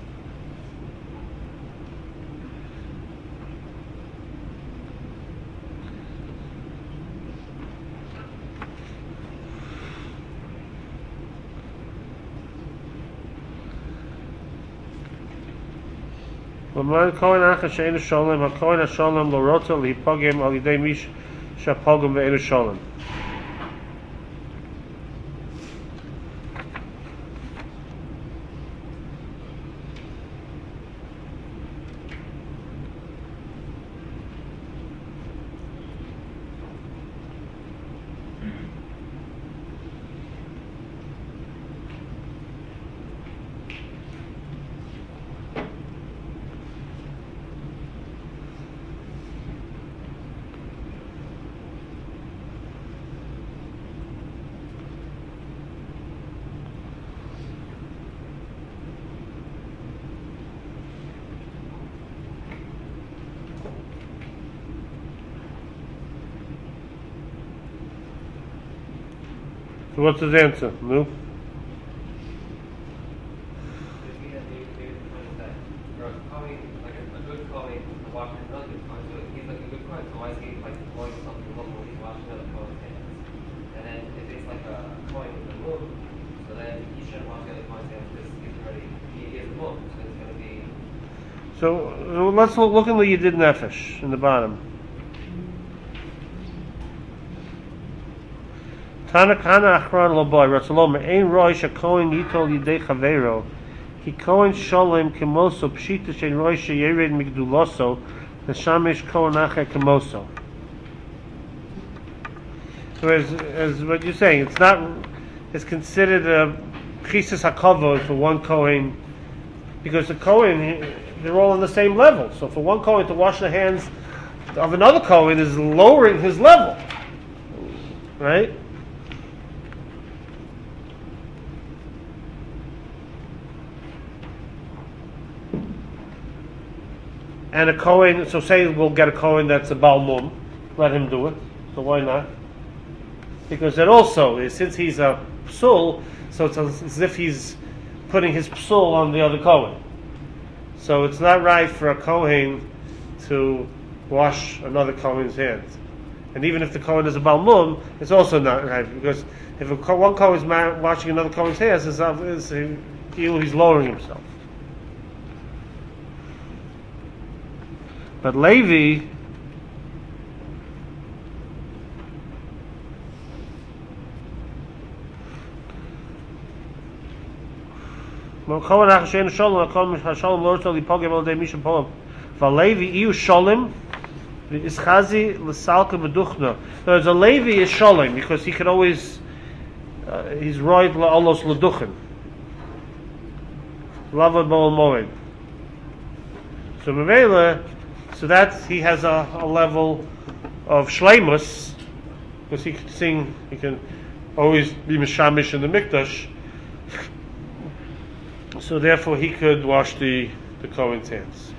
L'man Kohen acher she'einu sholem, ha'Kohen hasholem lo rotel lihipogem al yidei mish shapogem ve'einu sholem. So what's his answer? No? So uh, let's look, look in the Yedid Nefesh in the bottom. Tana kana achron lo boy Ratzalom ein roish a kohen yitol yidei chavero ki kohen sholem kemoso pshita shein roish yered migduloso neshamish kohen acher kemoso. So as as what you're saying, it's not it's considered a chisus hakavod for one kohen because the kohen they're all on the same level. So for one kohen to wash the hands of another kohen is lowering his level, right? And a kohen, so say we'll get a kohen that's a Baal Mum, let him do it. So why not? Because then also, since he's a psul, so it's as if he's putting his psul on the other kohen. So it's not right for a kohen to wash another kohen's hands. And even if the kohen is a Baal Mum, it's also not right, because if a, one kohen is washing another kohen's hands, it's, it's, he's lowering himself. But Levi, Valevi iu sholim ischazi l'salka v'duchna. There's a Levi is sholim because he can always uh, he's right la'olos l'duchen. Lava b'ol moed. So Mevela, so that he has a, a level of shleimus because he can sing, he can always be mishamish in the mikdash. So therefore he could wash the, the Kohen's hands.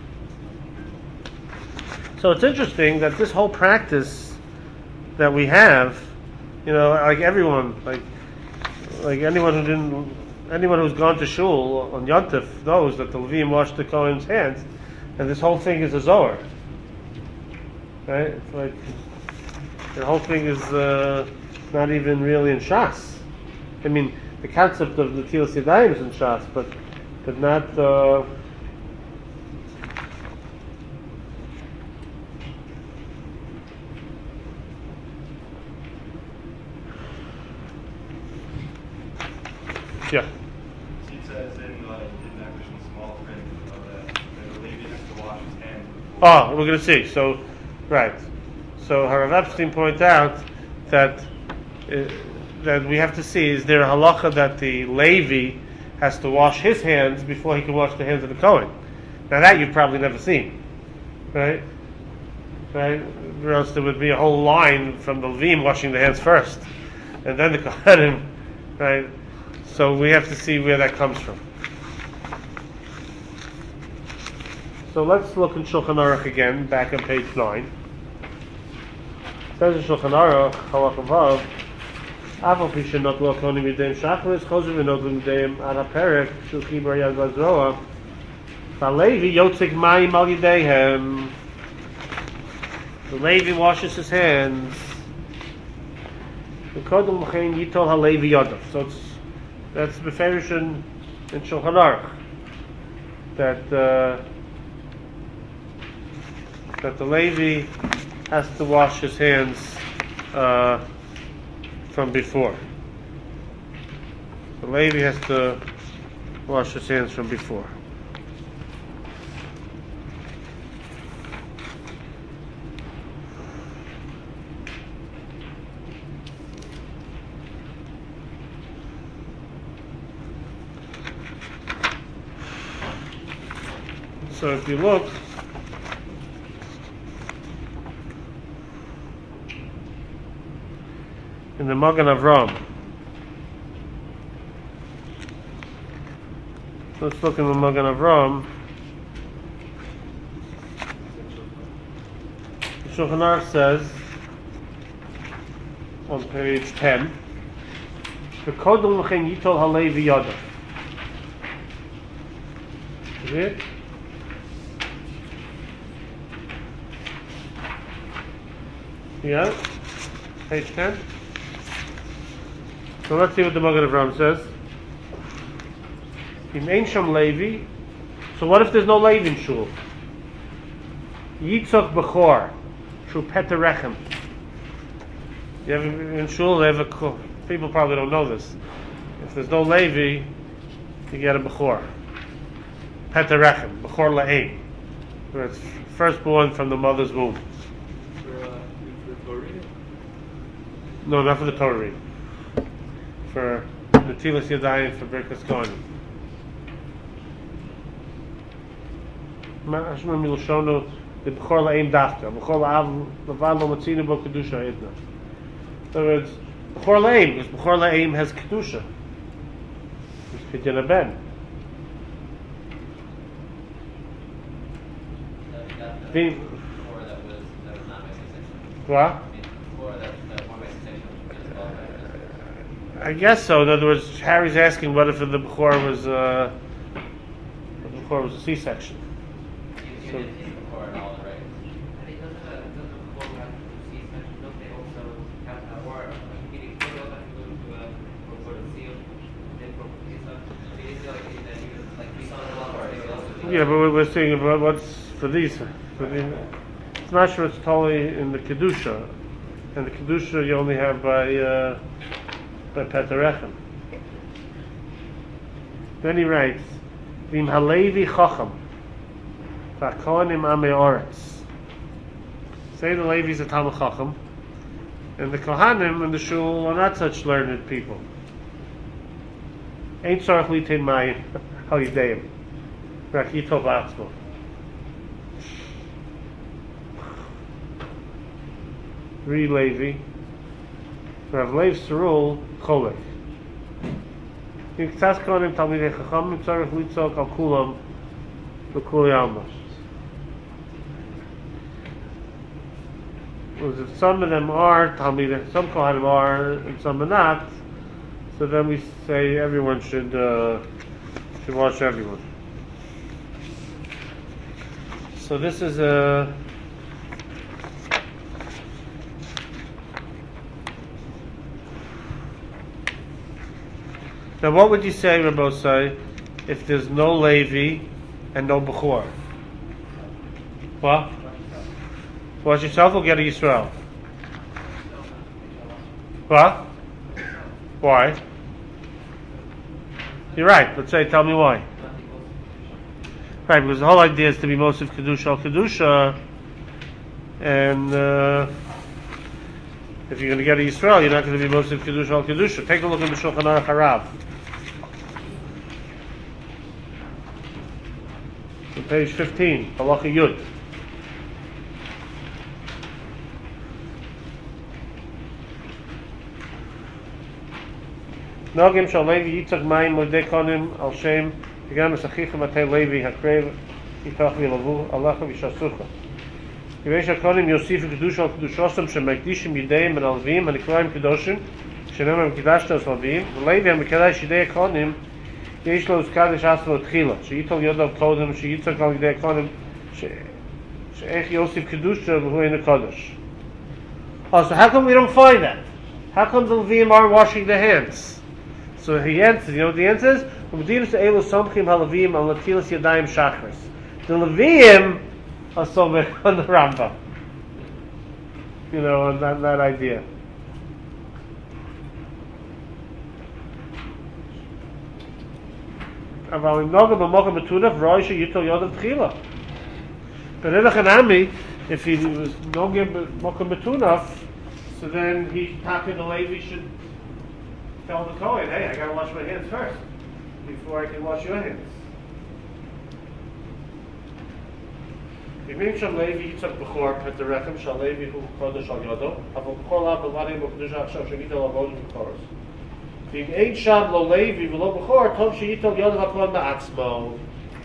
So it's interesting that this whole practice that we have, you know, like everyone, like like anyone who didn't, anyone who's gone to shul on Yontif knows that the Levim wash the Kohen's hands, and this whole thing is a Zohar, right? It's like the whole thing is uh, not even really in Shas. I mean, the concept of the Tilas Yadayim is in Shas, but but not. Uh, yeah. It says in uh, in that small print uh, that that the Levi has to wash his hands. Oh, we're going to see. So, right. So Harav Epstein pointed out that uh, that we have to see, is there a halacha that the Levi has to wash his hands before he can wash the hands of the Kohen? Now that you've probably never seen, right? Right? Or else there would be a whole line from the Levim washing the hands first, and then the Kohanim, right? So we have to see where that comes from. So let's look in Shulchan Aruch again, back on page nine. It says in Shulchan Aruch, Halach Vav, Afal pi shenot lo konim yidayim shachris, chozer v'not l'yidayim ad haperek, shul chibar yad v'azroa, v'alevi yotzik mayim al yidayim. The Levi washes his hands. V'kodem l'chein yitol halevi yodav. So it's, that's beferish in, in Shulchan Aruch, that uh, that the Levi has to wash his hands uh, from before. The Levi has to wash his hands from before. So if you look, in the Magen Avram, let's look in the Magen Avram. Shulchan Aruch says on page ten, V'kodol l'chein yitol halevi yodav. Is it? Yeah? Page ten? So let's see what the Magen Avraham says. In Ein Sham Levi. So what if there's no Levi in Shul? Yitzchak Bechor through Peter Rechem. You have in Shul, they have a co- people probably don't know this. If there's no Levi, you get a Bechor. Peter Rechem, Bechor La'im. Where it's firstborn from the mother's womb. For, uh, for Torah reading? No, not for the Torah reading. For Netilas Yadayim, for Birkas Kohanim. Mashma Miloshono, the Bechor La'im Dafka. Bechor La'av, Levad Lo Matzina Bo Kedusha Idna. In other words, Bechor La'im, because Bechor La'im has Kedusha. It's Pidyon Ben. The, Before that was, that was not by C-section. what? Before that, that one by C-section was just qualified. I guess so. In other words, Harry's asking what if the Bechor was, uh, the Bechor was a C-section. You, So- you did see before and all the rights. And it doesn't, uh, it doesn't before we have to see section, don't they also have, uh, or, uh, meaning, they don't have to go to, uh, or go to seal, then for Pesach. It is like, that you, like, we saw in the law, or they also do. Yeah, but we're we're seeing about what's for these. For the, it's not sure it's totally in the kedusha, and the kedusha you only have by uh, by Petarechem. Then he writes, "Vim halevi chacham, v'akohanim amei oretz." Say the Levi's a Talmud Chacham, and the Kohanim and the Shul are not such learned people. Ain't tzarich litin mayim halideim. Rak yitov atzmo. Read Levi. Rav Lev Sarul Cholek. Yiktas Kohanim Talmidei Chachamim tzarich litzok al kulam v'kuli alma. Was if some of them are Talmidei, some Kohanim are, and some are not, so then we say everyone should uh, should watch everyone. So this is a now. What would you say, Rabbosai, if there's no Levi and no Bechor? What? Watch yourself or get a Yisrael? What? Why? You're right, but say, tell me why. Right, because the whole idea is to be most of Kedusha al Kedusha, and uh, if you're going to get a Yisrael, you're not going to be most of Kedusha al Kedusha. Take a look at the Shulchan Aruch Harav. On page fifteen, Halacha Yud. Nogim shal Levi yitzag mayim modei konim al shem v'gam esachicha matei Levi hakrev itach v'lavu alacha v'shasucha. Yivei shakonim yosifu kedusha al kedushosam shemekdishim yideim and alvim and ikroim kedoshim shenem amkidashta oslavim v'levi amkadash yidei konim yesh lo uzkadesh aslo tchila sheyitol yodav kodem sheyitzag al yidei konim she'ech yosif kedusha v'hu ein kodesh. Oh, so how come we don't find that? How come the Levim aren't washing their hands? So he answers, you know what the answer is? The Levim are somewhere on the Rambam. You know, on that, that idea. But if he was Nogim Mokum Betunaf, so then he, Taka the Levi should tell the Kohen, hey, I gotta wash my hands first before I can wash your hands. Yimim shal Levi yitzak b'chor pet derechem shal Levi hu kodesh al yodo aval b'chol ha b'vadim b'kedush achshav shemita l'avodim b'choros. V'im ein sham lo Levi v'lo b'chor tov sheyital yodo ha'kon ba'atzmo.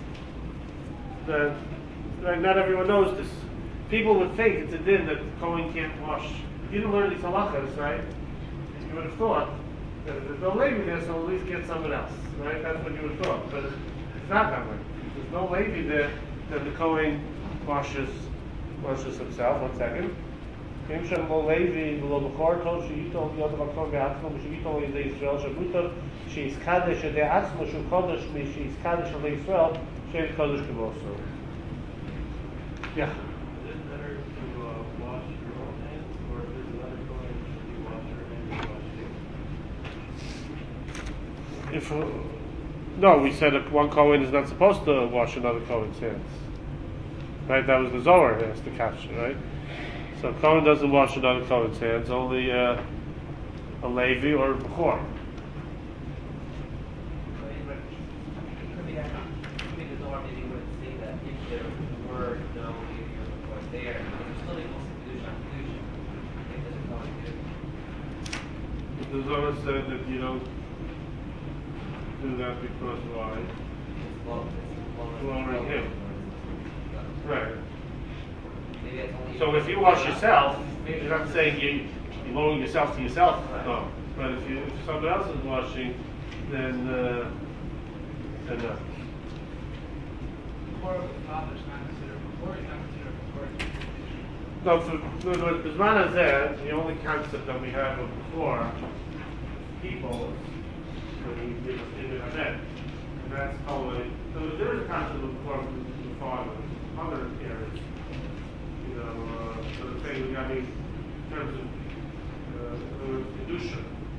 Right, not everyone knows this. People would think it's a din that the Kohen can't wash. You didn't learn these halachas, right? You would have thought And if there's no Levi there, so at least get someone else, right? That's what you would thought, but it's not that way. If there's no Levi there, then the Kohen washes washes himself. One second. אם שם בו לוי ולא בכור כל שאיתו להיות המקום בעצמו ושאיתו לידי ישראל שמותר שיזקדש ידי עצמו שהוא קודש משיזקדש ידי ישראל שאין קודש כמוסו. Yeah. Is it better to uh, wash your own hands, or if there's another Kohen, should you wash your hands and wash yours? If, uh, no, we said if one Kohen is not supposed to wash another Kohen's hands. Right? That was the Zohar has to capture, right? So Kohen doesn't wash another Kohen's hands, only uh, a Levi or a Bechor. Could be that, could be the Zohar maybe would say that if there were no Levi or Bechor there, there's still equal to Kedusha on Kedusha. If there's a Kohen Kedusha. The Zohar said that you don't do that because why? It's low, it's low. Lowering him. Right. Maybe that's only. So if you wash yourself, you're not saying you, you're lowering yourself to yourself. No. But if you if someone else is washing, then uh, then no. Before the father's not considered before, he's not considered before. No, for, in other words, Bisman Hazeh, the only concept that we have of before people is when we give us Ibn Hazeh. And that's totally, so there is a concept of before the father, other areas. You know, uh, so the thing, I mean, in terms of uh, Kedusha.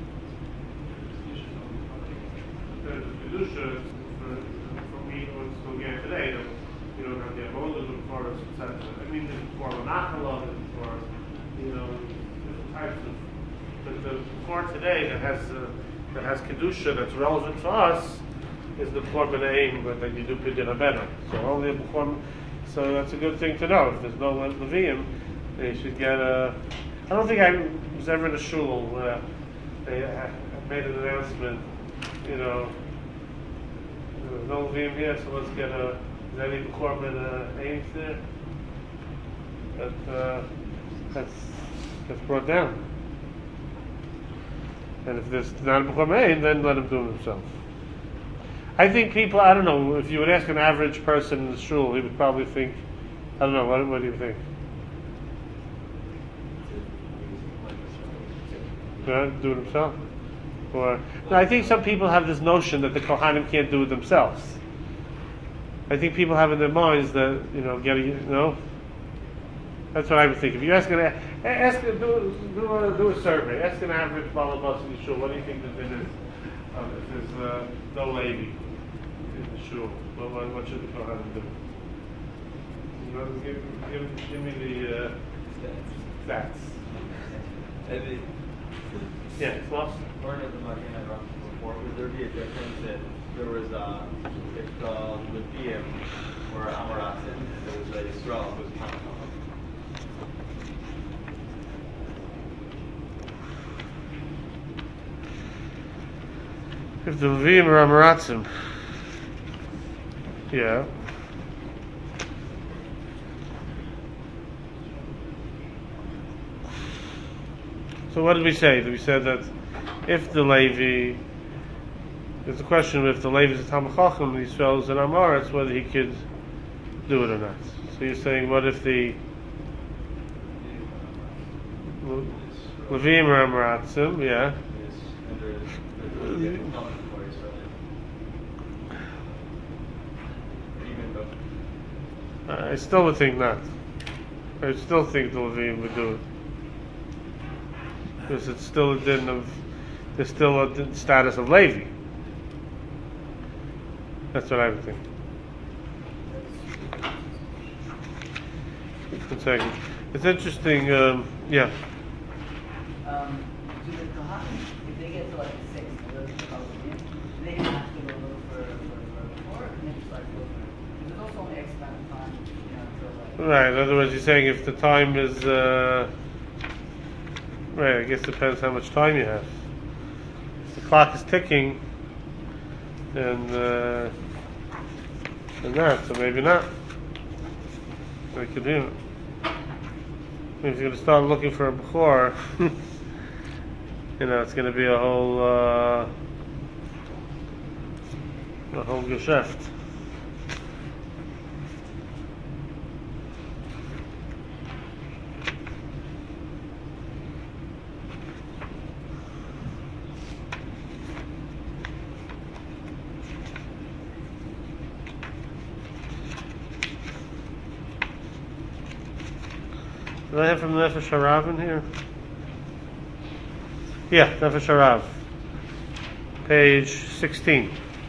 In terms of Kedusha, for, for me, what's going to get today, that you don't have the Avodah before us, et cetera. I mean, there's before Manachala, there's before, you know, different types of, but the before today that has, uh, that has Kedusha that's relevant for us is the before B'na'im, but then you do Pidyon HaBena. So only a before. So that's a good thing to know. If there's no Levium, they should get a. I don't think I was ever in a shul where they uh, made an announcement. You know, there's no Levium here, so let's get a. Is there any Korban uh, aims there? But uh, that's that's brought down. And if there's not a Korban aim, then let him do it himself. I think people, I don't know, if you would ask an average person in the shul, he would probably think, I don't know, what, what do you think? Yeah, do it himself? Or, no, I think some people have this notion that the Kohanim can't do it themselves. I think people have in their minds that, you know, getting, you know, that's what I would think. If you ask an, ask, do, do, a, do a survey, ask an average balabas in the shul, what do you think the din is? Um, if there's uh, no lady in the shul, what, what, what should the Kohanim do? You know, give, give, give me the uh, stats. And Yeah, well, according to the Magen report, would there be a difference if there was uh, if the Levium were Amoratim and there was a Yisrael who was Hanukkah? if the Levium are Amaratzim, yeah. So what did we say? We said that if the Levi, there's a question if the Levi is a Talmid Chacham, the Yisrael is an Amoritz, whether he could do it or not. So you're saying, what if the Levium are Amaratzim, yeah. I still would think not. I still think the Levium would do it. Because it's still a din of, there's still a din status of Levi. That's what I would think. One second. It's interesting, um, yeah. Um, do the Kohanim, if they get to like the sixth, or the Kohanim, do they have to go look for, for, for before, and then just like go for it? Because there's also only X amount of time, you know, until like. Right, in other words, you're saying if the time is, uh, right, I guess it depends how much time you have. If the clock is ticking, then, uh, then not, so maybe not. They could do it. If you're going to start looking for a Bechor, you know, it's going to be a whole, uh, a whole geschäft. Do I have from Nefesh Harav in here? Yeah, Nefesh Harav. Page sixteen.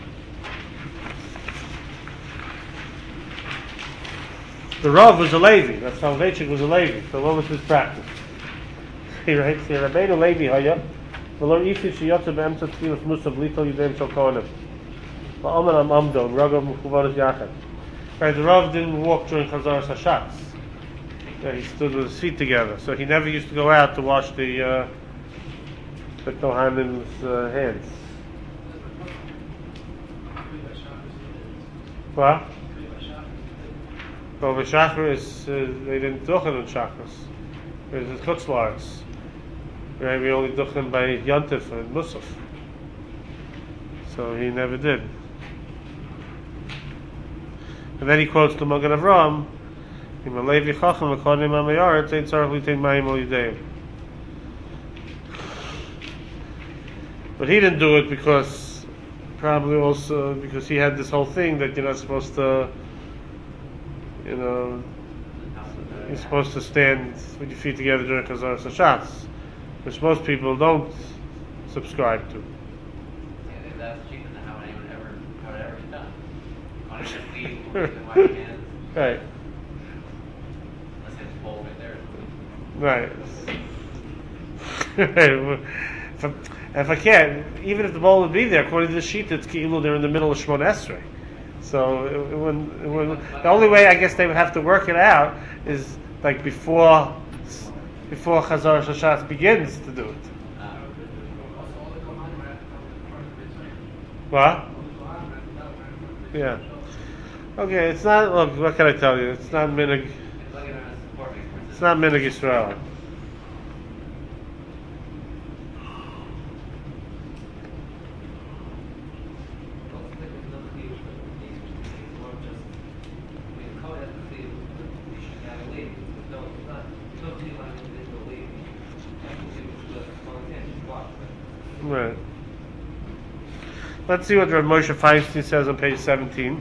The Rav was a Levi. That's how Soloveitchik was a Levi. So what was his practice? He writes here, Rabbeinu Levi haya, v'lo ifi sheyotze be'emtza tfilas musav litol yidem shel kohanim. Va'omer am amdo, ragam chuvadas yachad. Right, the Rav didn't walk during Chazaras Hashatz. Yeah, he stood with his feet together. So he never used to go out to wash the uh, the Kohanim's uh, hands. What? Well, the Shachar is, uh, they didn't duchen on Shachars. It was in Chutzlaritz. Right, we only duchen by Yontif and Musaf. So he never did. And then he quotes the Magen Avraham, but he didn't do it because, probably also because he had this whole thing that you're not supposed to, you know, you're supposed to stand with your feet together during Chazaras Hashatz, which most people don't subscribe to. Yeah, if that's cheaper than how anyone ever, how it ever done. On just leave, we'll just wash your hands. Right. Right. if, I, if I can't, even if the bowl would be there, according to the sheet, it's Ki'ilu, they're in the middle of Shmon Esrei. So it, it wouldn't, it wouldn't, the only way I guess they would have to work it out is like before before Chazaras Hashatz begins to do it. What? Yeah. Okay, it's not, look, what can I tell you? It's not minig. It's not Minig Yisrael. Right. Let's see what Rav Moshe Feinstein says on page seventeen.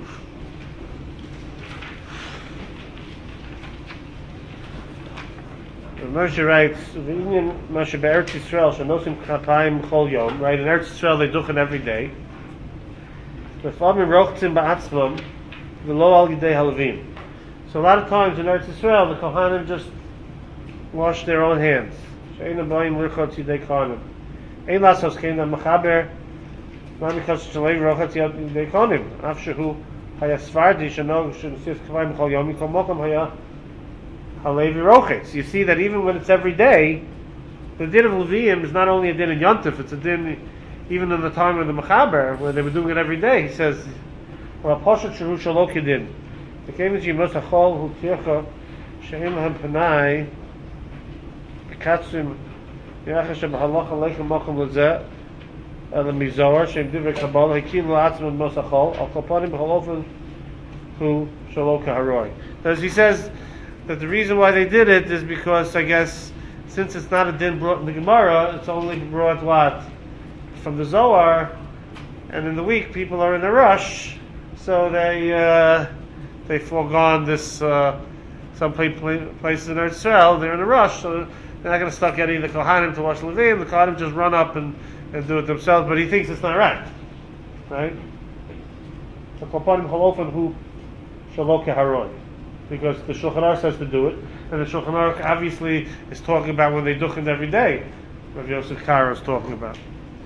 Moshe writes, "V'inyan Moshe be'Eretz Yisrael shenosim kapayim chol yom." Right, in Eretz Yisrael they duchen every day. V'famim rochtzim ba'atzmam v'lo al yidei halavim. So a lot of times in Eretz Yisrael the Kohanim just wash their own hands. She'ein abayim lirchot yidei Kohanim. Ein lasos kein ha'mechaber not because shalei rochat yidei Kohanim. Af shehu haya svardi shenog shenosim kapayim chol yom mikol mokom haya Halevi Rochets. You see that even when it's every day, the din of Leviim is not only a din in Yontif, it's a din even in the time of the Mechaber, where they were doing it every day. He says, "Well, Poshet Sheru Shalok Yedin. The Kevichi Mosachol Hu Tircha Sheim Ham Panai Katzim Yachas Shebahaloch Aleichem Mocham Lezeh El Mizor Sheim Divrei Kabbalah Hekin Lo Atzim Mosachol Al Kapanim B'Halofen Hu Shalok Haroi." As he says, that the reason why they did it is because, I guess, since it's not a din brought in the Gemara, it's only brought what? From the Zohar, and in the week people are in a rush, so they uh, they foregone this, uh, some places in Eretz Yisrael, they're in a rush, so they're not going to start getting the Kohanim to wash Levim, the Kohanim just run up and, and do it themselves, but he thinks it's not right. Right? So Kopanim Halofen Hu Shalok Haroi. Because the Shulchan Aruch says to do it, and the Shulchan Aruch obviously is talking about when they duchen every day. Rav Yosef Karo is talking about.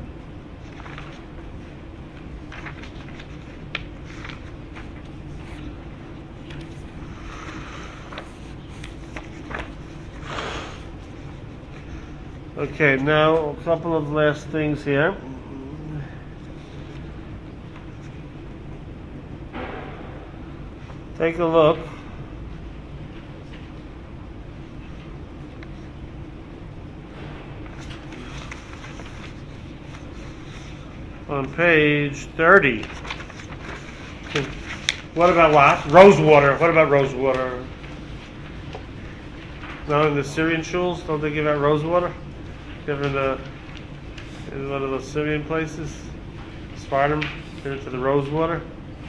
Okay, now a couple of last things here. Take a look. on page thirty. What about what? Rose water. What about rose water? No, in the Syrian shuls, don't they give out rose water? Give in the in one of those Syrian places, Spartam, give it to the rose water.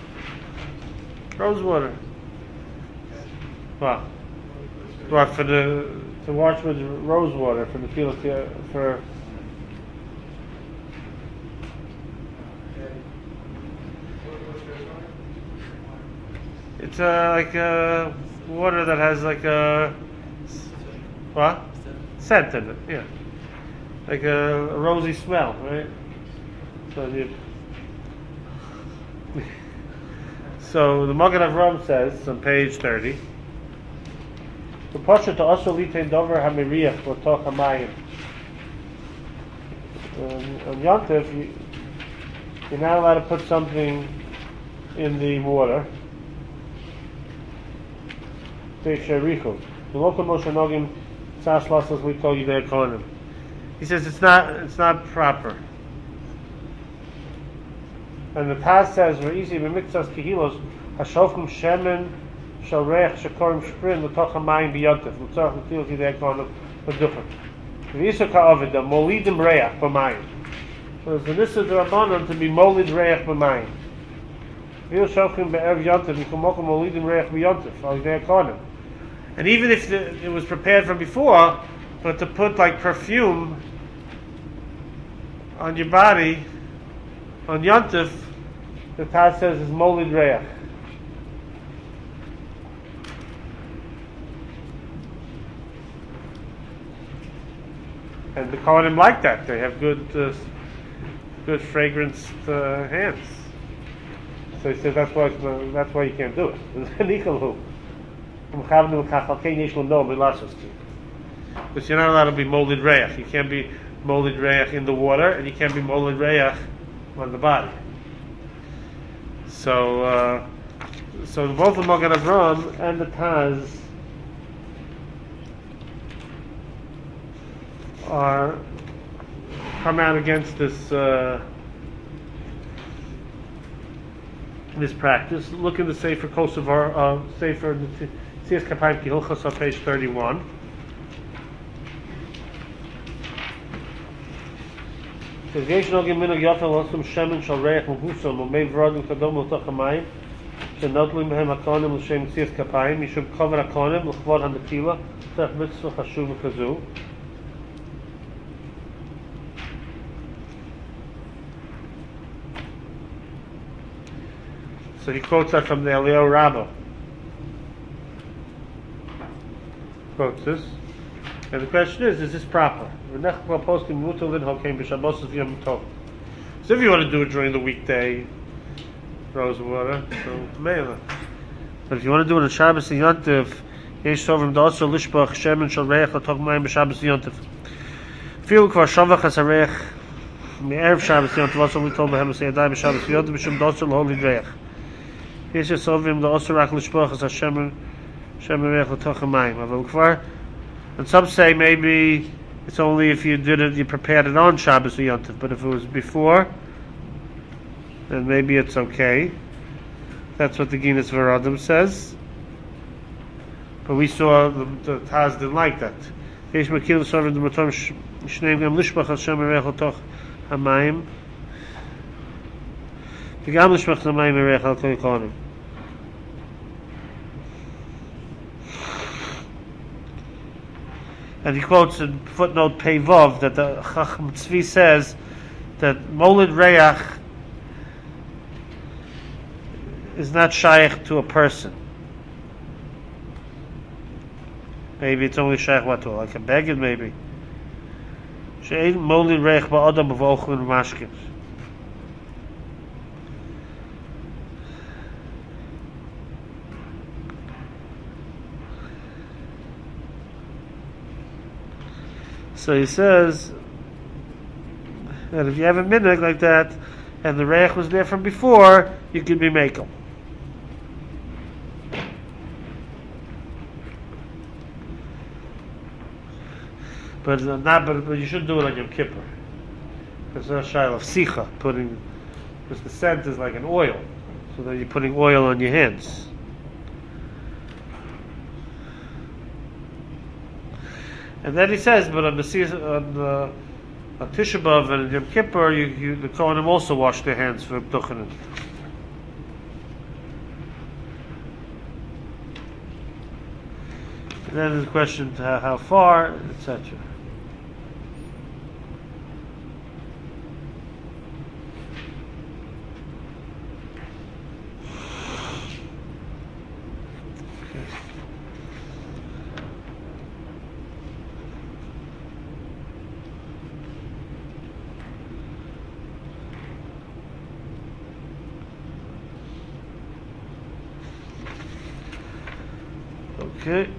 Rose water. What? What for the to wash with rose water for the field for? It's uh, like uh, water that has like a what? Scent in it, yeah. Like a, a rosy smell, right? So you. So the Magen Avram says on page thirty. The pasha to also litain dover hamiriach l'toch hamayim. On Yom Tov, you, you're not allowed to put something in the water. He says it's not it's not proper. And the Taz says "Ve'isi b'mitzvahs kehilos hashofim shemen shel reich shekorim shprin l'toch hamayim b'yontif l'tzorach l'tilos yidei kohanim v'duchim v'yisa ka'ovid molidim reich b'mayim." So there's an issa d'rabbanan to be molid reich b'mayim. V'yil shofim be'ev yontif v'kumokum molidim reich b'yontif al yidei kohanim. And even if the, it was prepared from before, but to put like perfume on your body on Yontif, the Taz says is molid reach. And the Kohanim like that; they have good, uh, good fragranced uh, hands. So he says that's why that's why you can't do it. Because you're not allowed to be molded reach. You can't be molded reach in the water, and you can't be molded reach on the body. So, uh, so both the Magen Avram and the Taz are come out against this uh, this practice. Look in the Sefer Kosovar, uh, Sefer Tzias Kapayim Kihilchos on page thirty-one. Says Yesh nogim minog yotel osum shemen shal reich mehusam umei v'rodim kadom l'toch hamayim shenotlim behem hakonim l'shem Tzias Kapayim mishum kover hakonim l'chvod hanetila tzach mitzvah chashuva kazu. So he quotes that from the Eliyahu Rabbah. Quotes this. And the question is, is this proper? So if you want to do it during the weekday, rose water, so mela. But if you want to do it on Shabbos and Yontif, yesh sovrim da'asur lishbach shemen shel reich l'toch mayim b'Shabbos Yontif. Filu kvar shavach as hareich me'erev Shabbos Yontif also we told behem say yadai b'Shabbos Yontif b'shum da'asur l'holid reich. Yesh sovrim da'asur rak lishbach as hashemen shemen reich l'toch hamayim. Aval kvar. And some say maybe it's only if you did it, you prepared it on Shabbos or Yontif. But if it was before, then maybe it's okay. That's what the Ginas V'Radim says. But we saw the, the Taz didn't like that. Yesh makil s'ovim d'matom shneim gam lishbach Hashem erech l'toch hamayim. V'gam lishbach hamayim erech al kol kohanim. And he quotes in footnote Pei Vav that the Chacham Tzvi says that Molid Reach is not shaykh to a person. Maybe it's only shaykh what to, like a beggar maybe. She'ein Molid Reich ba'adam v'ochun mashkin. So he says that if you have a minhag like that, and the reich was there from before, you could be makel. But not, but, but you should do it on Yom Kippur. It's not shaila of sicha, putting because the scent is like an oil, so that you're putting oil on your hands. And then he says, but on the season, on the on Tisha B'av and Yom Kippur, you, you, the Kohanim also wash their hands for B'tuchanan. And then there's a question to how, how far, et cetera. Okay.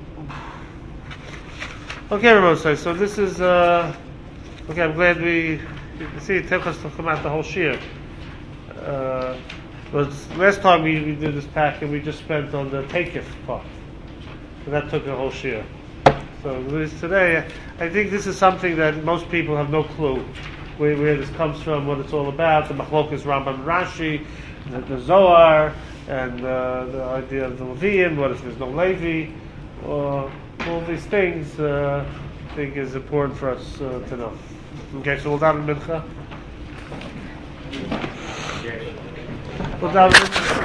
Okay, Ramosai, so this is, uh, okay, I'm glad we, you can see it took us to come out the whole shir. Uh, was last time we, we did this pack and we just spent on the takif part. So that took a whole shir. So at least today, I think this is something that most people have no clue where, where this comes from, what it's all about, the Machlokas Rambam and Rashi, the, the Zohar, and uh, the idea of the Levium, what if there's no Levi, uh, all these things uh, I think is important for us uh, to know. Okay, so we'll down in Mincha. We'll down in Mincha.